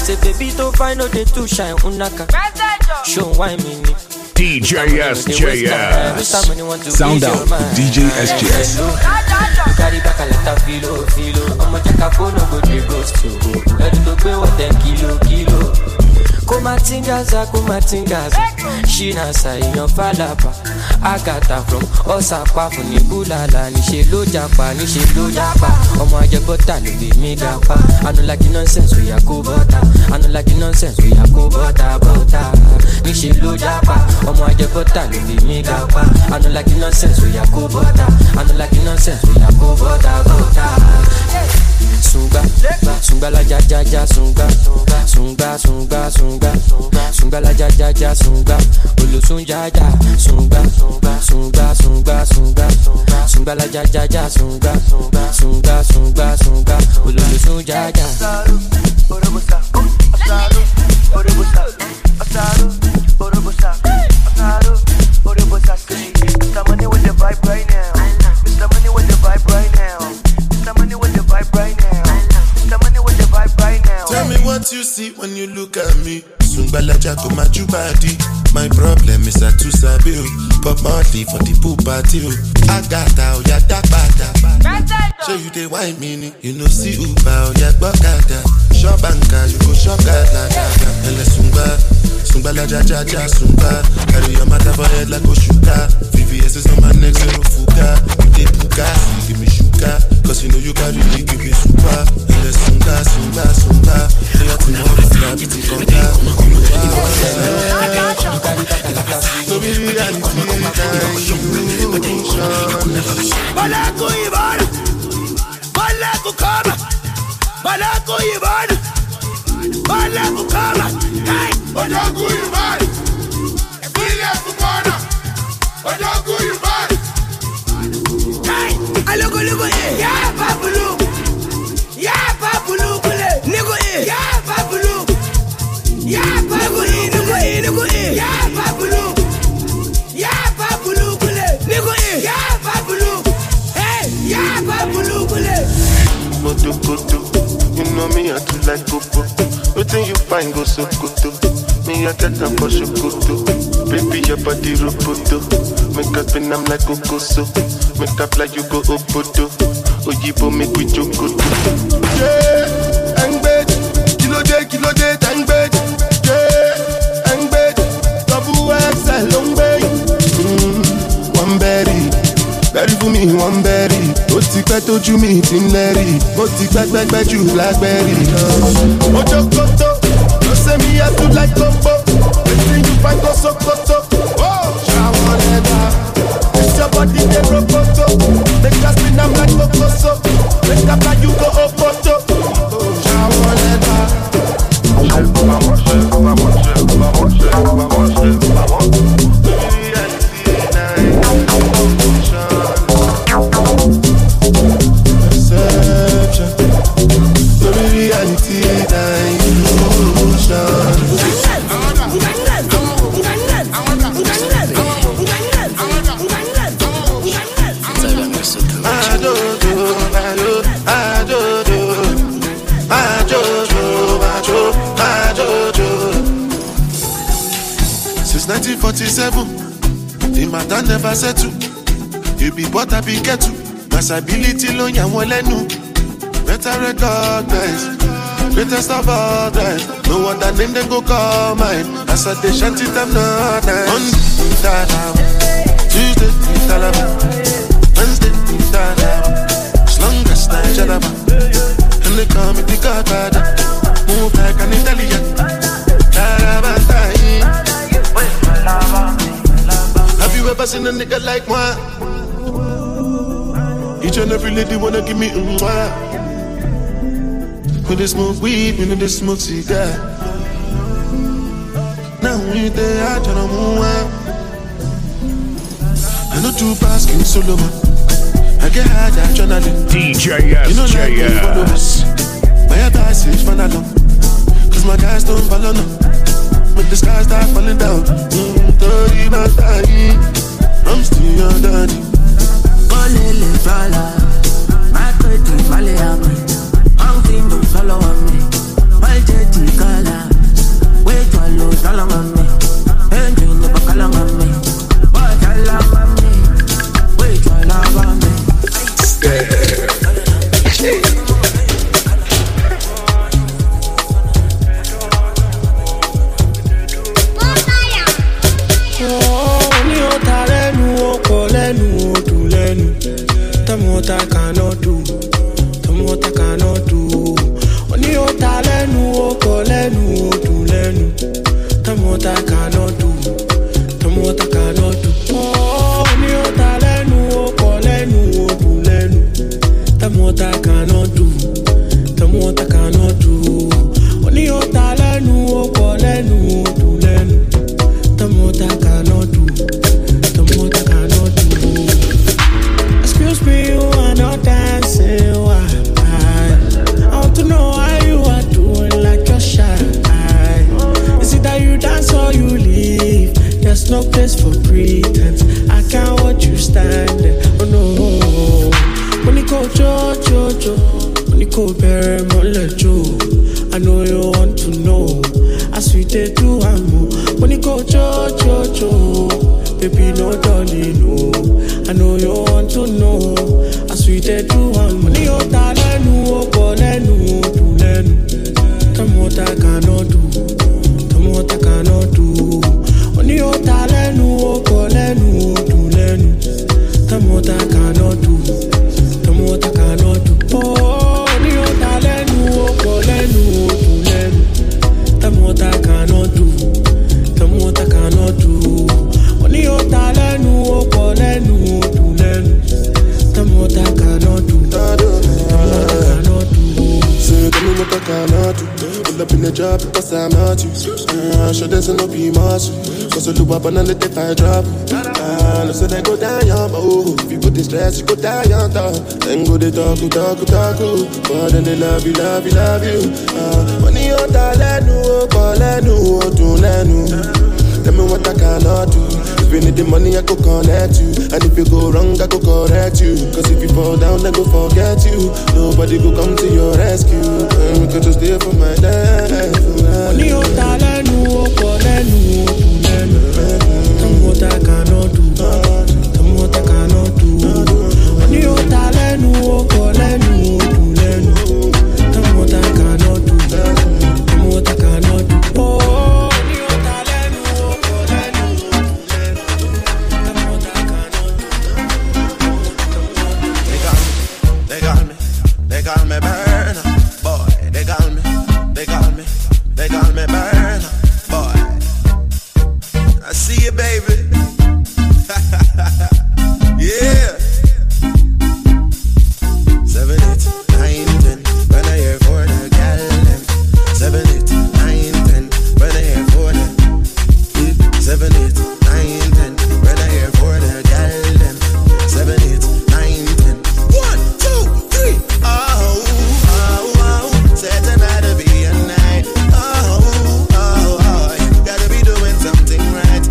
Say baby to find out the two shine unaka. Show why me. DJ SJS. Sound out with DJ SJS. You carry back a lot of filo. I'ma check a phone no go dey ghost you. Ready to pay what 10 kilo. Kumatingaza. She na say your falapa. Agata from Osapa from Nibulala. Nishe lo japa. Omo ajebota no be me gapa. I don't like the nonsense we yakobota. Nishe lo japa. Omo ajebota no be me gapa. I don't like the nonsense we yakobota. Sunga la ja sunga la ja sunga ulu sunga la ja sunga ulu sunga Mr. Money with the vibe right now. Mr. Money with the vibe right now. Mr. Money with the vibe right now. Mr. Money with the vibe right now. Tell me what you see when you look at me. Sungbalaja go my body. My problem is I too sabi. Pop Marley for the pool party. I got out ya da bada. So you dey wine me, you know see Uber ya gbagada. Shop banker, you go shop gada. Ele Sungbalaja Sunga. Carry your matter for head like Oshuka. VVS is on my neck, zero fuka. You dey puka, give me shuka. Cause you know you carry me, give me super. Ele Sunga. Say ya tomorrow, grab it in contact. So be reality, Malaku Ivan, Malaku Kama, Malaku Ivan, Malaku Kama, Malaku Ivan, Malaku Kama, Malaku Ivan. Alogo, yeah, Babulu, Nigo, yeah, Babulu, yeah, Babulu, yeah, Babulu, yeah, Babulu, Nigo, yeah, Babulu, hey, yeah, Babulu, Motokoto, you know me, I do like Coco. Waiting you find go so koto. Me, I get up for Shokoto. Baby, your body roboto. Make up and I'm like Kokoso. Make up like you go Obodo. Oyibo make we jokoto. Yeah, I'm bed. Kilo day, tang bed. Yeah, I'm bed. Double XL, long bed. One berry. Berry for me, one berry. Ó ti pẹ́ tójú mi ti ń lẹ́rì. Mo ti pẹ́ ju blackberry. Ojo koto, no say me I do like Coco. Wetin you find go Sokoto? Oh, shower leather. It's your body dey roboto. Make us spin am like Kokoso. Make up like you go Opoto. Oh, shower leather. Since 1947, the matter never settle. You be what I be get to. Masability lo yan won lenu. Better recognize, greatest of all time. No other name they go call mine. As I dey shanty them not nice. Monday, Dada, Tuesday, Dalaba, Wednesday, Dada, as long as I Jalaba. And they call me the Godfather. Move like an Italian. Dalaba, have you ever seen a nigga like moi? Each and every lady wanna give me mwah. When they smoke weed, when they smoke cigar. Now we there, I try to move. I know two basking Solomon. I get high, I'm trying to DJ SJS. My advice is fan alone. Cause my guys don't follow no. Make the sky start falling down. Dirty my time. I'm still your daddy. Olele fala, my pretty fale ami. I'm team don't follow me. My jetty call lẹ́nu, ó dùn lẹ́nu. Tell me what I cannot do. Tell me what I cannot do. Oh, ní ó ta lẹ́nu, ó pọ̀ lẹ́nu, ó dùn lẹ́nu. Tell me what I cannot do. Tell me what I cannot do. Oh, ní ó ta lẹ́nu, ó pọ̀ lẹ́nu, ó dùn lẹ́nu. Tell me what I cannot do. Tell me what I cannot do. Excuse me, you are not dancing. Why? I want to know how you are doing like you're shy. Is it that you dance or you leave? There's no place for pretense. I can't watch you standing. Oh no. When you go jo, when you go bury my jo, I know you want to know. How sweet they do and more. When you go jo, baby no darling no. I know you want to know. How sweet they do and more. When you ta lẹ́nu, ó pọ̀ lẹ́nu, ó dùn lẹ́nu. Tell me what I cannot do. Tell me what I cannot do. When you ta lẹ́nu, ó pọ̀ lẹ́nu, ó dùn lẹ́nu. Tell me what I cannot do. Tell me what I cannot do. Oh, when you ta lẹ́nu, ó pọ̀ lẹ́nu, ó dùn lẹ́nu. Tell me what I cannot do. Tell me what I cannot do. When you ta lẹ́nu, ó pọ̀ lẹ́nu, ó dùn lẹ́nu. Tell me what I cannot do. Tell me what I cannot do. Say, tell me what I cannot do. Pull up in the job because I'm not you. Sure there's no be muscle. Cause you look up and let if I drop. No say they go down your bow. If you put the stress, you go down your top. Then go they talk. But then they love you. When you ta lẹ́nu, ó pọ̀ lẹ́nu, ó dùn lẹ́nu. Tell me what I cannot do. If you need the money, I go connect you. And if you go wrong, I go correct you. Cause if you fall down, I go forget you. Nobody go come to your rescue. And we could just stay for my life. When you ta lẹ́nu, ó pọ̀ lẹ́nu, ó dùn lẹ́nu. Tell me what I cannot do. Tell me what I cannot do. When you ta lẹ́nu, ó pọ̀ lẹ́nu, ó dùn lẹ́nu. Tell me what I cannot do. Tell me what I cannot do. Oh, when you ta lẹ́nu, ó pọ̀ lẹ́nu, ó dùn lẹ́nu. Tell me what I cannot do. They call me burner, boy. They call me burner, boy. I see you, baby. Yeah. 7, 8, 9, 10. When I hear for the gal, 7, 8, 9, 10. When I hear for the 7, 8, 9, 10. When I hear for the gal, 7, 8, 9, 10. 1, 2, 3. Oh. Said tonight to be a night. Oh. Gotta be doing something right.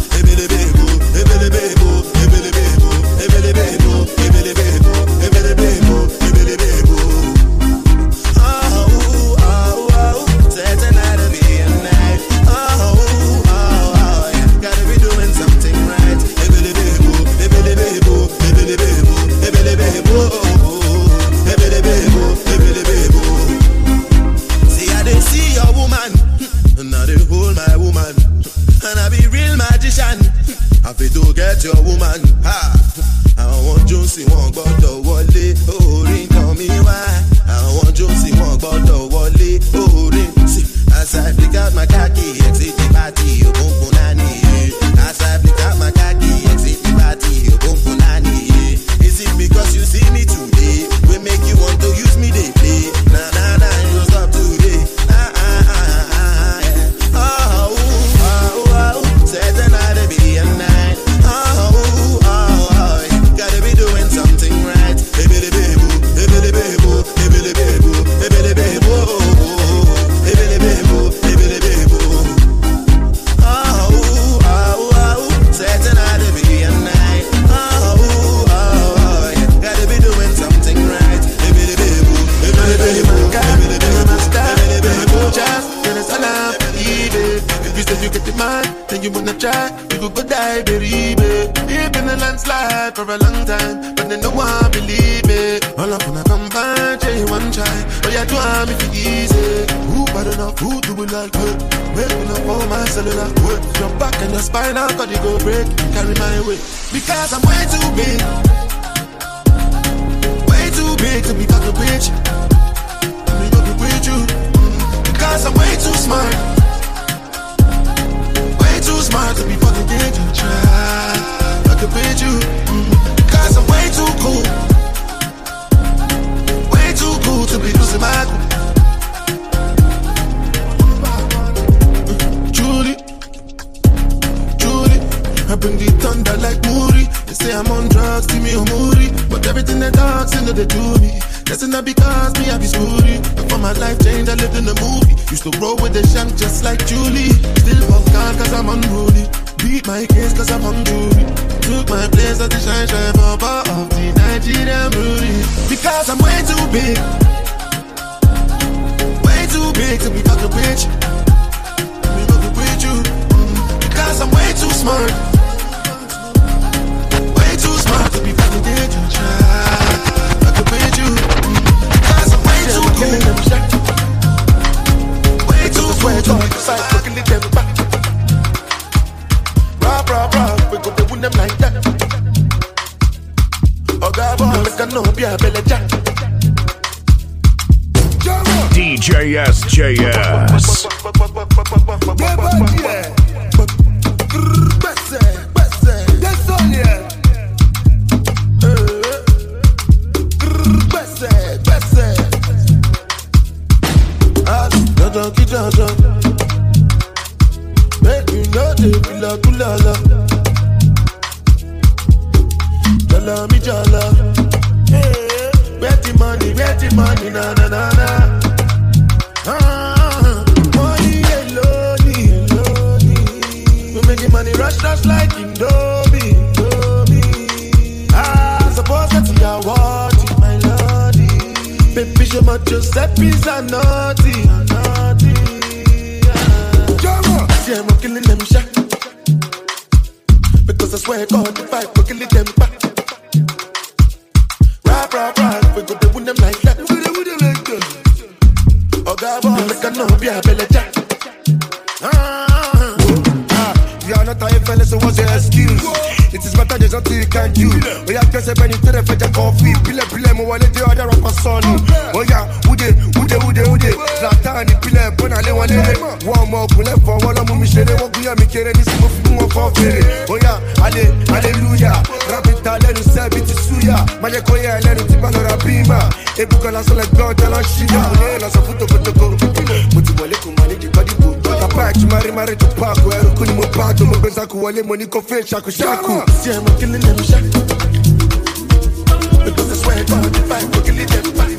Get your woman, ha. Àwọn Jonesy wọn gbọ́dọ̀ wọlé, orin kan mi wá. Àwọn Jonesy wọn gbọ́dọ̀ wọlé, orin sí. As I flick out my khaki, exit the party, ògùnkùn náà nìyẹn. As I flick out my khaki, exit the party, ògùnkùn náà nìyẹn. Is it because you see me today? We make you want to use me, they play. Nah, you don't stop today. Said tonight to be a night. Gotta be doing something right. you wanna try, you could go die, baby. You've been a landslide for a long time, but they no one believe it. All up when I come back, tell you one try, but you do want me to easy. Who bad enough, who do it like good? Waking up all my cellular wood. Your back and your spine, how could you go break? Carry my weight, because I'm way too big. Way too big to be fucking bitch. Let me go be with you, because I'm way too smart. bring the thunder like Muri. They say I'm on drugs, give me a Muri. But everything they talk, say no they do me. That's not because me I be screwy. Before my life changed, I lived in a movie. Used to roll with the shank just like Julie. Still walk on cause I'm unruly. Beat my case cause I'm hungry. Took my place at the shine papa of the Nigerian Rudy. Because I'm way too big. Way too big to be fucking with you. Be fucking with you. Because I'm way too smart. Way too smart to be fucking with you. Fucking with you. Because I'm way too cool. Way too cool. Fucking with them back. We go to win them like that. Oh God, make a no be a belly jack. DJ SJS. Make you know they feel like kulala. Jala mi jala. Where the money, na na na na. Money alone. We making money rush like Indomie. Suppose that's your what, my lordy. Baby, show my Giuseppe's a naughty. See, I'm killing them shot. Because I swear God, if I go killing them back. Rap, we go to win them like that. Oh God, make a no be a belly jack. You are not a fella, so what's your excuse? It is better there's nothing you can do. We have just a penny to the fetch a coffee. Pile, mo wale the other rapper son. Oh yeah, ude. Zlatan, pile, bona le wane. One more, pule for one of me share. What we are making this move for free. Oh yeah, hallelujah. Rabbit, let us serve it to suya. Mayakoya, let us tip on a bima. Ebuka, so let go, tell us she down. Let's a photo, but the go. Mutibole, kumani, the body book. Kapag, Mari to park, where you couldn't move back to Mobezaku, wale, money, coffee, shaku. See, I'm killing them shot. Because I swear God, if I go killing them back.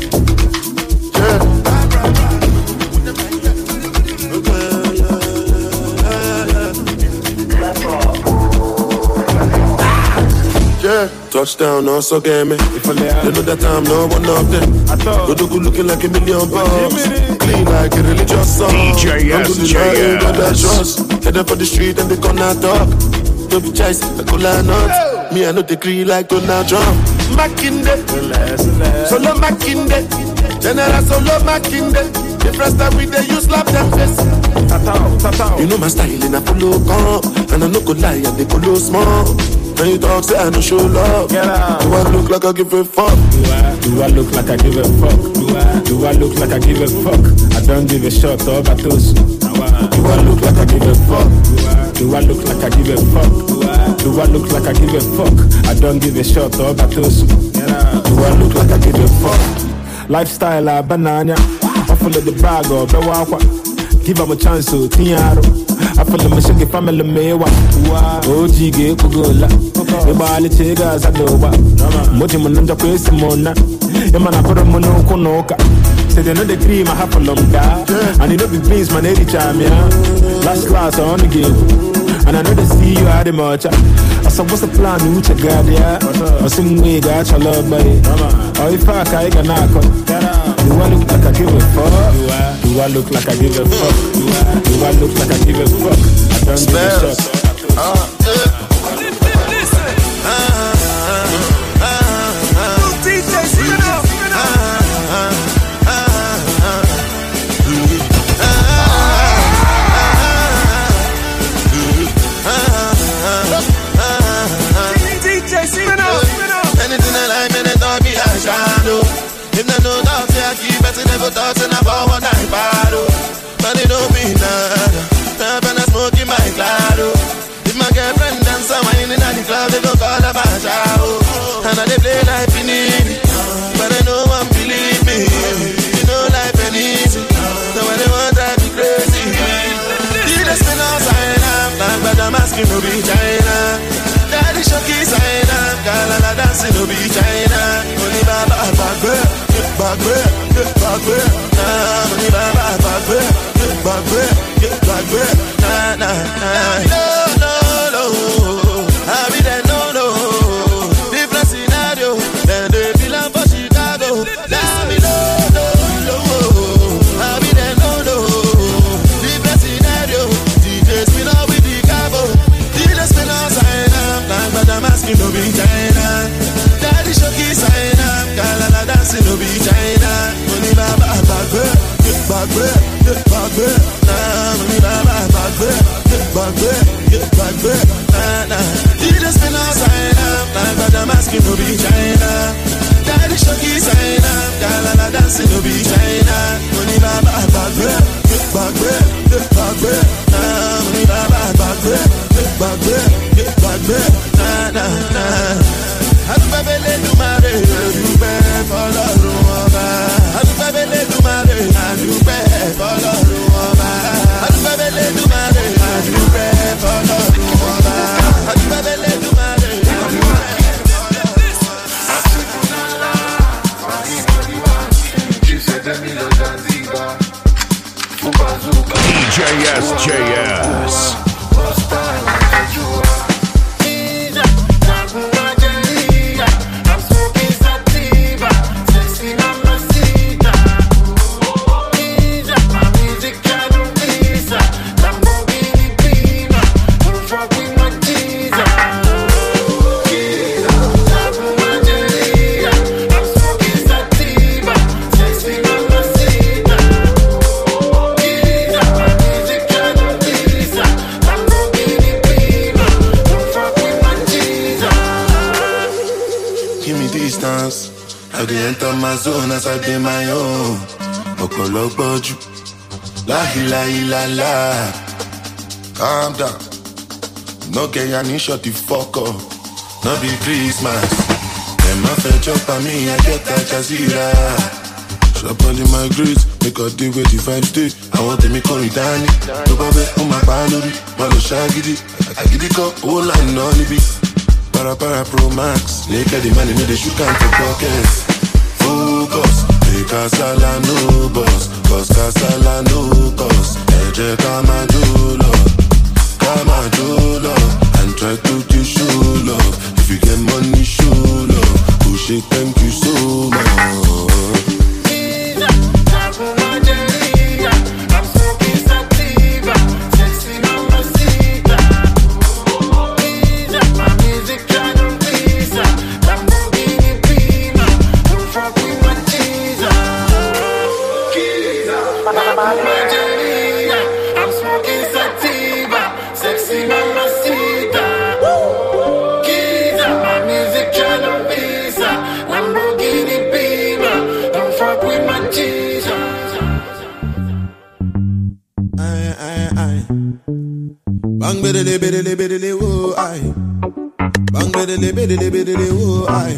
Yeah, touchdown, also game me. You know that I'm not one of them. Godoku looking like $1 million. Clean like a religious song. DJ SJS. Head up for the street and they gonna talk. Don't be chasing, I could line up. Me, I know they green like Donald Trump. Makinde, solo Makinde. General solo Makinde. The first time we they use slap them face. You know my style in a polo comp. And I no go lie and they polo small. When you talk, say I no show love. Do I look like I give a fuck? Do I look like I give a fuck? Do I look like I give a fuck? I don't give a shot or batos. Do I look like I give a fuck? Do I look like I give a fuck? Do I look like I give a fuck? I don't give a shot or batos. Do I look like I give a fuck? Lifestyle banana. I follow the bag or bewakwa. Give them a chance to Tiaro. I follow my shaggy family mewa. OG Kugola. Ibali Tigas Adoba. Motimonanja Quesimona. Emana Poromono Konoka. Say they know the cream I have a long da. And you know the beans my lady chamia. Last class on the game. And I know they see you at the march. I said, what's the plan? You check God, yeah. I sing we got your love, buddy. Or if I can knock on. Do I look like I give a fuck? Do I look like I give a fuck? Do I look like I give a fuck? I don't give a shot. Anything I like, man, they thought me like shadow. If they know that, say I keep better never thoughts and about what I battle. But they don't mean nada. Stop and I smoke in my claro. If my girlfriend dance a wine in the club, they go call her Bajao. And I they play like Pinini. But I know one believe me. You know life ain't easy. So when they want to be crazy. You just spin outside, but I'm asking to be China. gbàgbé, gbàgbé, nah, money baba, gbàgbé, gbàgbé, gbàgbé, nah, nah, nah. No, I be there, no. Different scenario, then they feel I'm for Chicago. Nah, me no. I be there, no. Different scenario, DJ spin up with the cabo. DJ spin up, sign up, like but I'm asking to be China. Daddy Shoki sign up, Kalala dancing to be China. Money baba, bagbe, nah, money baba, bagbe, nah. DJ spin up, sign up, like but I'm asking to be China. Daddy Shoki sign up, Kalala dancing to be China. Money baba, bagbe, nah, money baba, bagbe, nah. Adubabele dumare, adube fọlọ́run ọba. Adubabele dumare, adube fọlọ́run ọba. Adubabele dumare, adube fọlọ́run ọba. Adubabele dumare, DJSJS. I dey enter my zone as I dey my own. Okologbaju, la. Calm down, no get ya ni shut the fuck up. No be Christmas, them a fetch up on me, I get that Jazeera. Shop on the my grades, make a day where the vibes stay. I want to make only Danny. No babe, on my palori, malo shagidi. I get it up, all line on the beat. Para Pro Max, later the money made the shoot count for pockets. Focus, make a sala no boss, cause Casala no cost. Eje come and do love, and try to show love. If you get money, show love. Push it, thank you so much. I'm smoking sativa, sexy mamacita. My music can't please her. Lamborghini Beamer, don't fuck with my Jesus. I'm smoking sativa, sexy mamacita. My music can't please her. Lamborghini Beamer, don't fuck with my Jesus. Bang bedele wo I. Bang bedele wo I.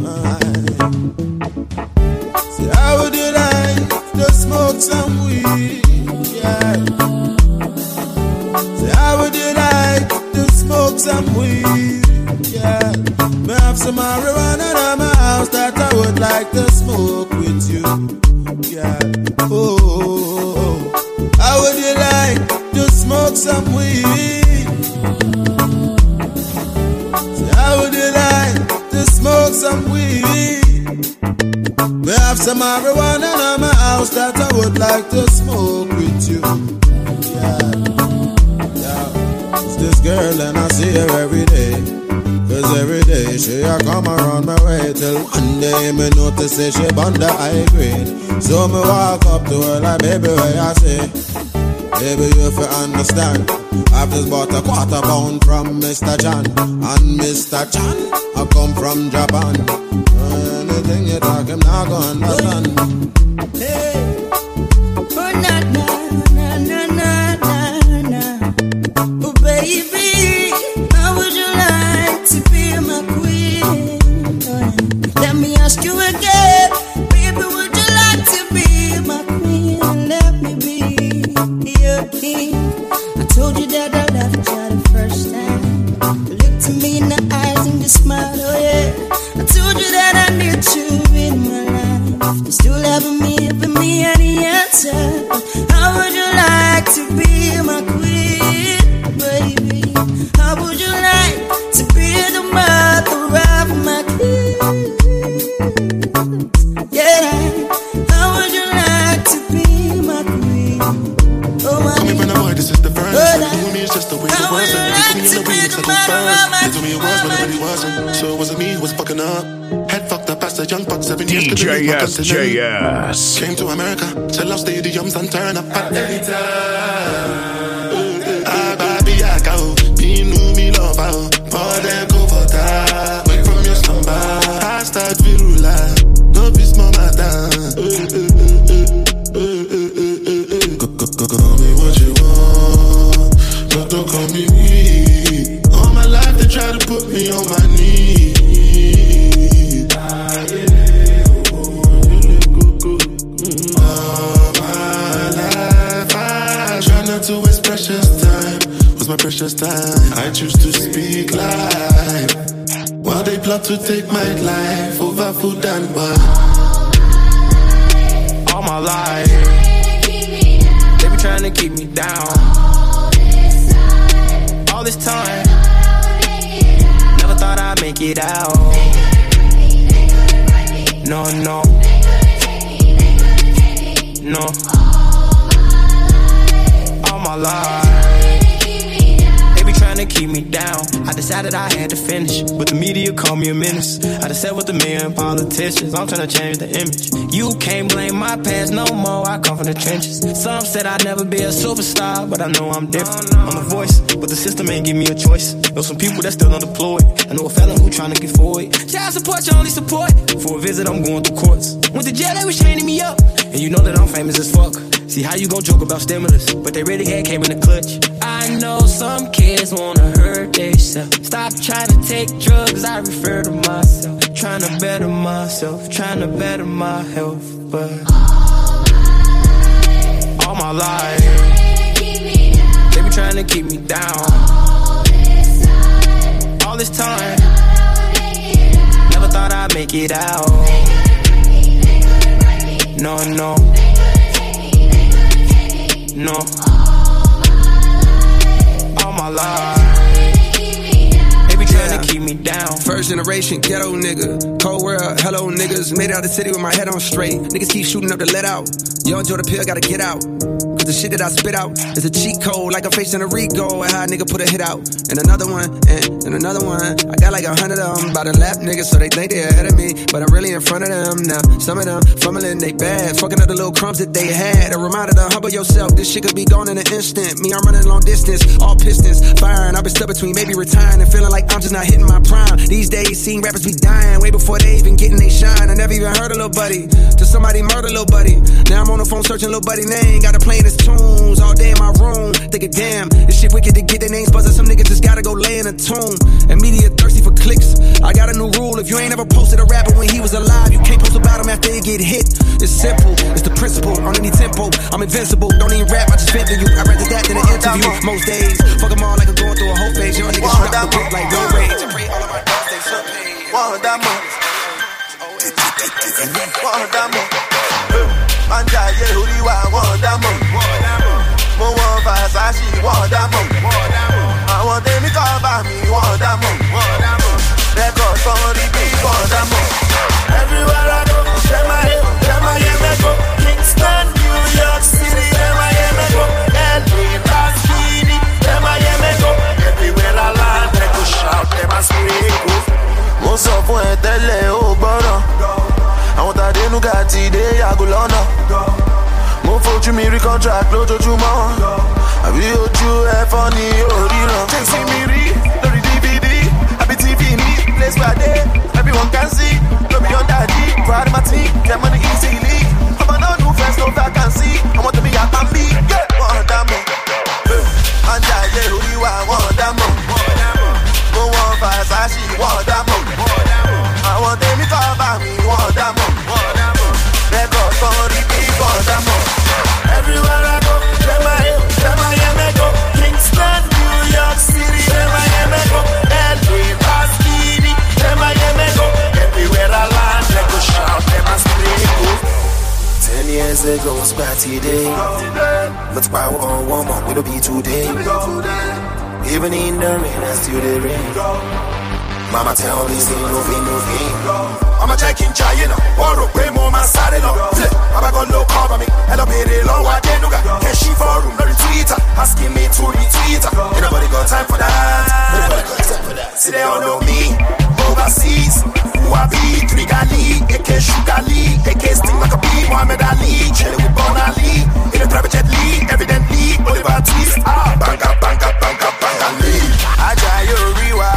Say how would you like to smoke some weed? Yeah. Say how would you like to smoke some weed? Yeah. Me have some marijuana in my house that I would like to smoke with you. Yeah. Oh. How would you like to smoke some weed? Say, how would you like to smoke some weed? We have some marijuana in my house that I would like to smoke with you. Yeah. It's this girl and I see her every day. Cause every day she a come around my way. Till one day me notice that she bond the high grade. So me walk up to her like, baby, where I say, baby, you fi understand. I've just bought a quarter pound from Mr. John. And Mr. Chan, I come from Japan. Anything you talk, I'm not gonna understand. Hey, oh na. Oh baby, how would you like to be my queen? Let me ask you again, baby, would you like to be my queen? Let me be your king. I told you that I loved you the first time. You looked at me in the eyes and you smiled, oh yeah. I told you that I need you in my life. You still just the way it was. And they told me in the way looks like a first. They told me it was, but it really wasn't. So it wasn't me who was fucking up. Head fucked up past a young buck 7 years. DJ SJS. Came to America, sell out stadiums and turn up at any time. Baby, I go, be new me love out. For them go for that. Wake from your slumber. I start feel like no peace, mama down. Call me what you want, but don't call me weak. All my life they try to put me on my knees. All my life I try not to waste precious time. Was my precious time. I choose to speak life while they plot to take my life over food and wine. All my life they be trying to keep me down. All this time, never thought I'd make it out. No, no, no. All my life they be trying to keep me down. I decided I had to finish, but the media called me a menace. I just sat with the mayor and politicians. I'm trying to change the image. You can't blame my past no more. I come from the trenches. Some said I'd never be a superstar, but I know I'm different. I'm a voice, but the system ain't give me a choice. Know some people that still unemployed. I know a fella who trying to get forward. Child support, your only support. For a visit, I'm going through courts. Went to jail, they was chaining me up. And you know that I'm famous as fuck. See how you gon' joke about stimulus, but they really had came in the clutch. I know some kids wanna hurt themselves. Stop trying to take drugs, I refer to myself. Trying to better myself, trying to better my health. But all my life they be trying to keep me down. All this time, never thought I'd make it out. No, no, no. All my life they be trying to keep me down. First generation ghetto nigga, cold world, hello niggas. Made it out the city with my head on straight. Niggas keep shooting up the let out. Yo, enjoy the pill, gotta get out. Cause the shit that I spit out is a cheat code, like I'm facing a Rico. And how a nigga put a hit out. And another one, and another one. I got like 100 of them by the lap niggas, so they think they ahead of me, but I'm really in front of them now. Some of them fumbling they bad, fucking up the little crumbs that they had. A reminder to humble yourself, this shit could be gone in an instant. Me, I'm running long distance, all pistons firing. I've been stuck between maybe retiring and feeling like I'm just not hitting my prime. These days, seeing rappers be dying way before they even getting they shine. I never even heard a little buddy till somebody murder little buddy. Now I'm on the phone searching little buddy name, got to playing his tunes all day in my room. Thinking, damn, this shit wicked to get their names buzzing. Some niggas just gotta go lay in a tomb. And media thirsty for clicks. I got a new rule: if you ain't ever posted a rapper when he was alive, you can't post about him after they get hit. It's simple, it's the principle. On any tempo, I'm invincible. Don't even rap, I just vent to you. I'd rather that than an interview. Most days, fuck them all like I'm going through a whole phase. Young niggas drop the book like no rage. I pray all of my dogs stay so paid. Want that more? Want that more? Manja ye huriwa, want that more? Mo want Versace, want that more? I want them to cover me, want that more? Records on repeat, want that more? Everywhere I go, them I hear me go. Kingston, New York City, them I hear me go. LA, Pasadena, them I hear me go. Everywhere I land, they go shout, them I scream go. Mo sọ fún ẹ tẹ́lẹ̀ ó gbọ́rọ̀. Àwọn tàdé Nugatti dé yàgò lọ́nà. Mo fojú mi rí contract lójoojúmọ́. Àbí ojú ẹ̀fọ́ ni òríran. Ṣé mi rí lórí DVD? Àbí TV ní place where I dey? Everyone can see. No be under D. Proud of my team. Get money easily. Ọmọ náà new friends no vacancy. Ọmọ tó bí yàtọ̀ mi. Wọ́n dá mọ̀. Anja yẹ orí wa wọ́n dá mọ̀. Mo wọ́n Versace wọ́n dá mọ̀. Àwọn tèmi kọ́ bá mi wọ́n dá mọ̀. Records on repeat wọ́n dá mọ̀. Everywhere I go, them I hear me go. Kingston, New York City, them I hear me go. LA, Pasadena, them I hear me go. Everywhere I land, they go shout, them I scream. 10 years ago, it's party day. Let's buy one more, it'll be today. Even in the rain, I still the rain. Mama tell me, say no pain. I'm a checking China, or way more my side. I'm a got low cover me, and I'm here long. I didn't know. Can she for room, no retweeter, asking me to retweet. see they all know me. Overseas, who I be? Trigali, AK Shugali, AK Sting like a bee. Muhammad Ali, chilling with Bon Ali. In a private jet lead, evidently Oliver Twist. Banga, banga, banga, banga, lead. Ajayo Riwa,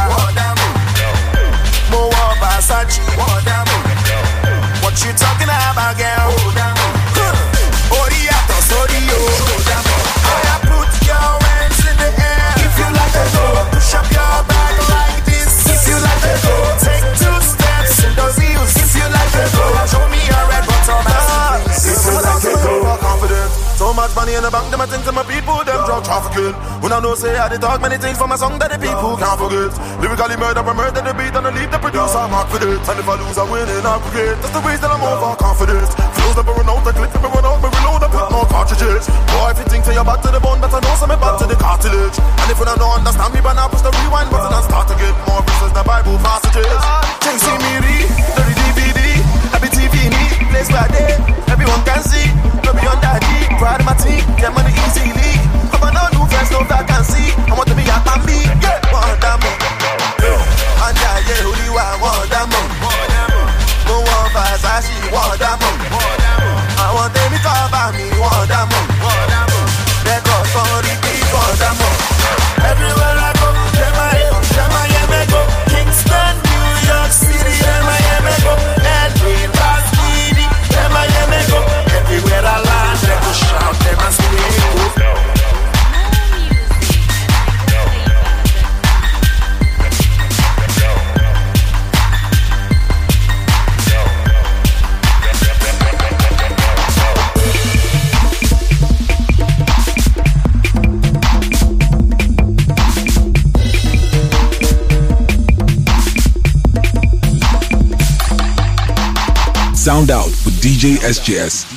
Mo Versace, what you talking about, girl? Oriato, Sorio. I put your hands in the air. If you like to go, push up your back like this. If you like to go, take 2 steps in those heels. If you like to go, show me your red bottom ass. If you like to go, confident. So much money in the bank, them I think to my people, them drug trafficking. When I know say I did talk many things for my song that the people can't forget. Lyrically murder the beat and I leave the producer mark for it. And if I lose I win in aggregate. That's the reason I'm overconfident. Flows never run out, the clip never run out, me reload and put more cartridges. Boy, if you think say you're back to the bone, better know some back to the cartilage. And if you don't understand me, but now push the rewind button and start to get more verses than Bible passages. JC Miri, dirty DVD, happy TV, place where they everyone can see. No beyond that deep, proud of my team, get money easily. Come on, no new friends, no vacancy. I want to be a me, yeah, want that more. And yeah, who do you want that more? No one Versace, want that more. I want them to cover me, want that more. They got for repeat, want that more. Everywhere I go, Miami go. Kingston, New York City, Miami go. LA, Las Vegas, Miami go. Everywhere I land, they go shout, they must be. Sound out with DJ SJS.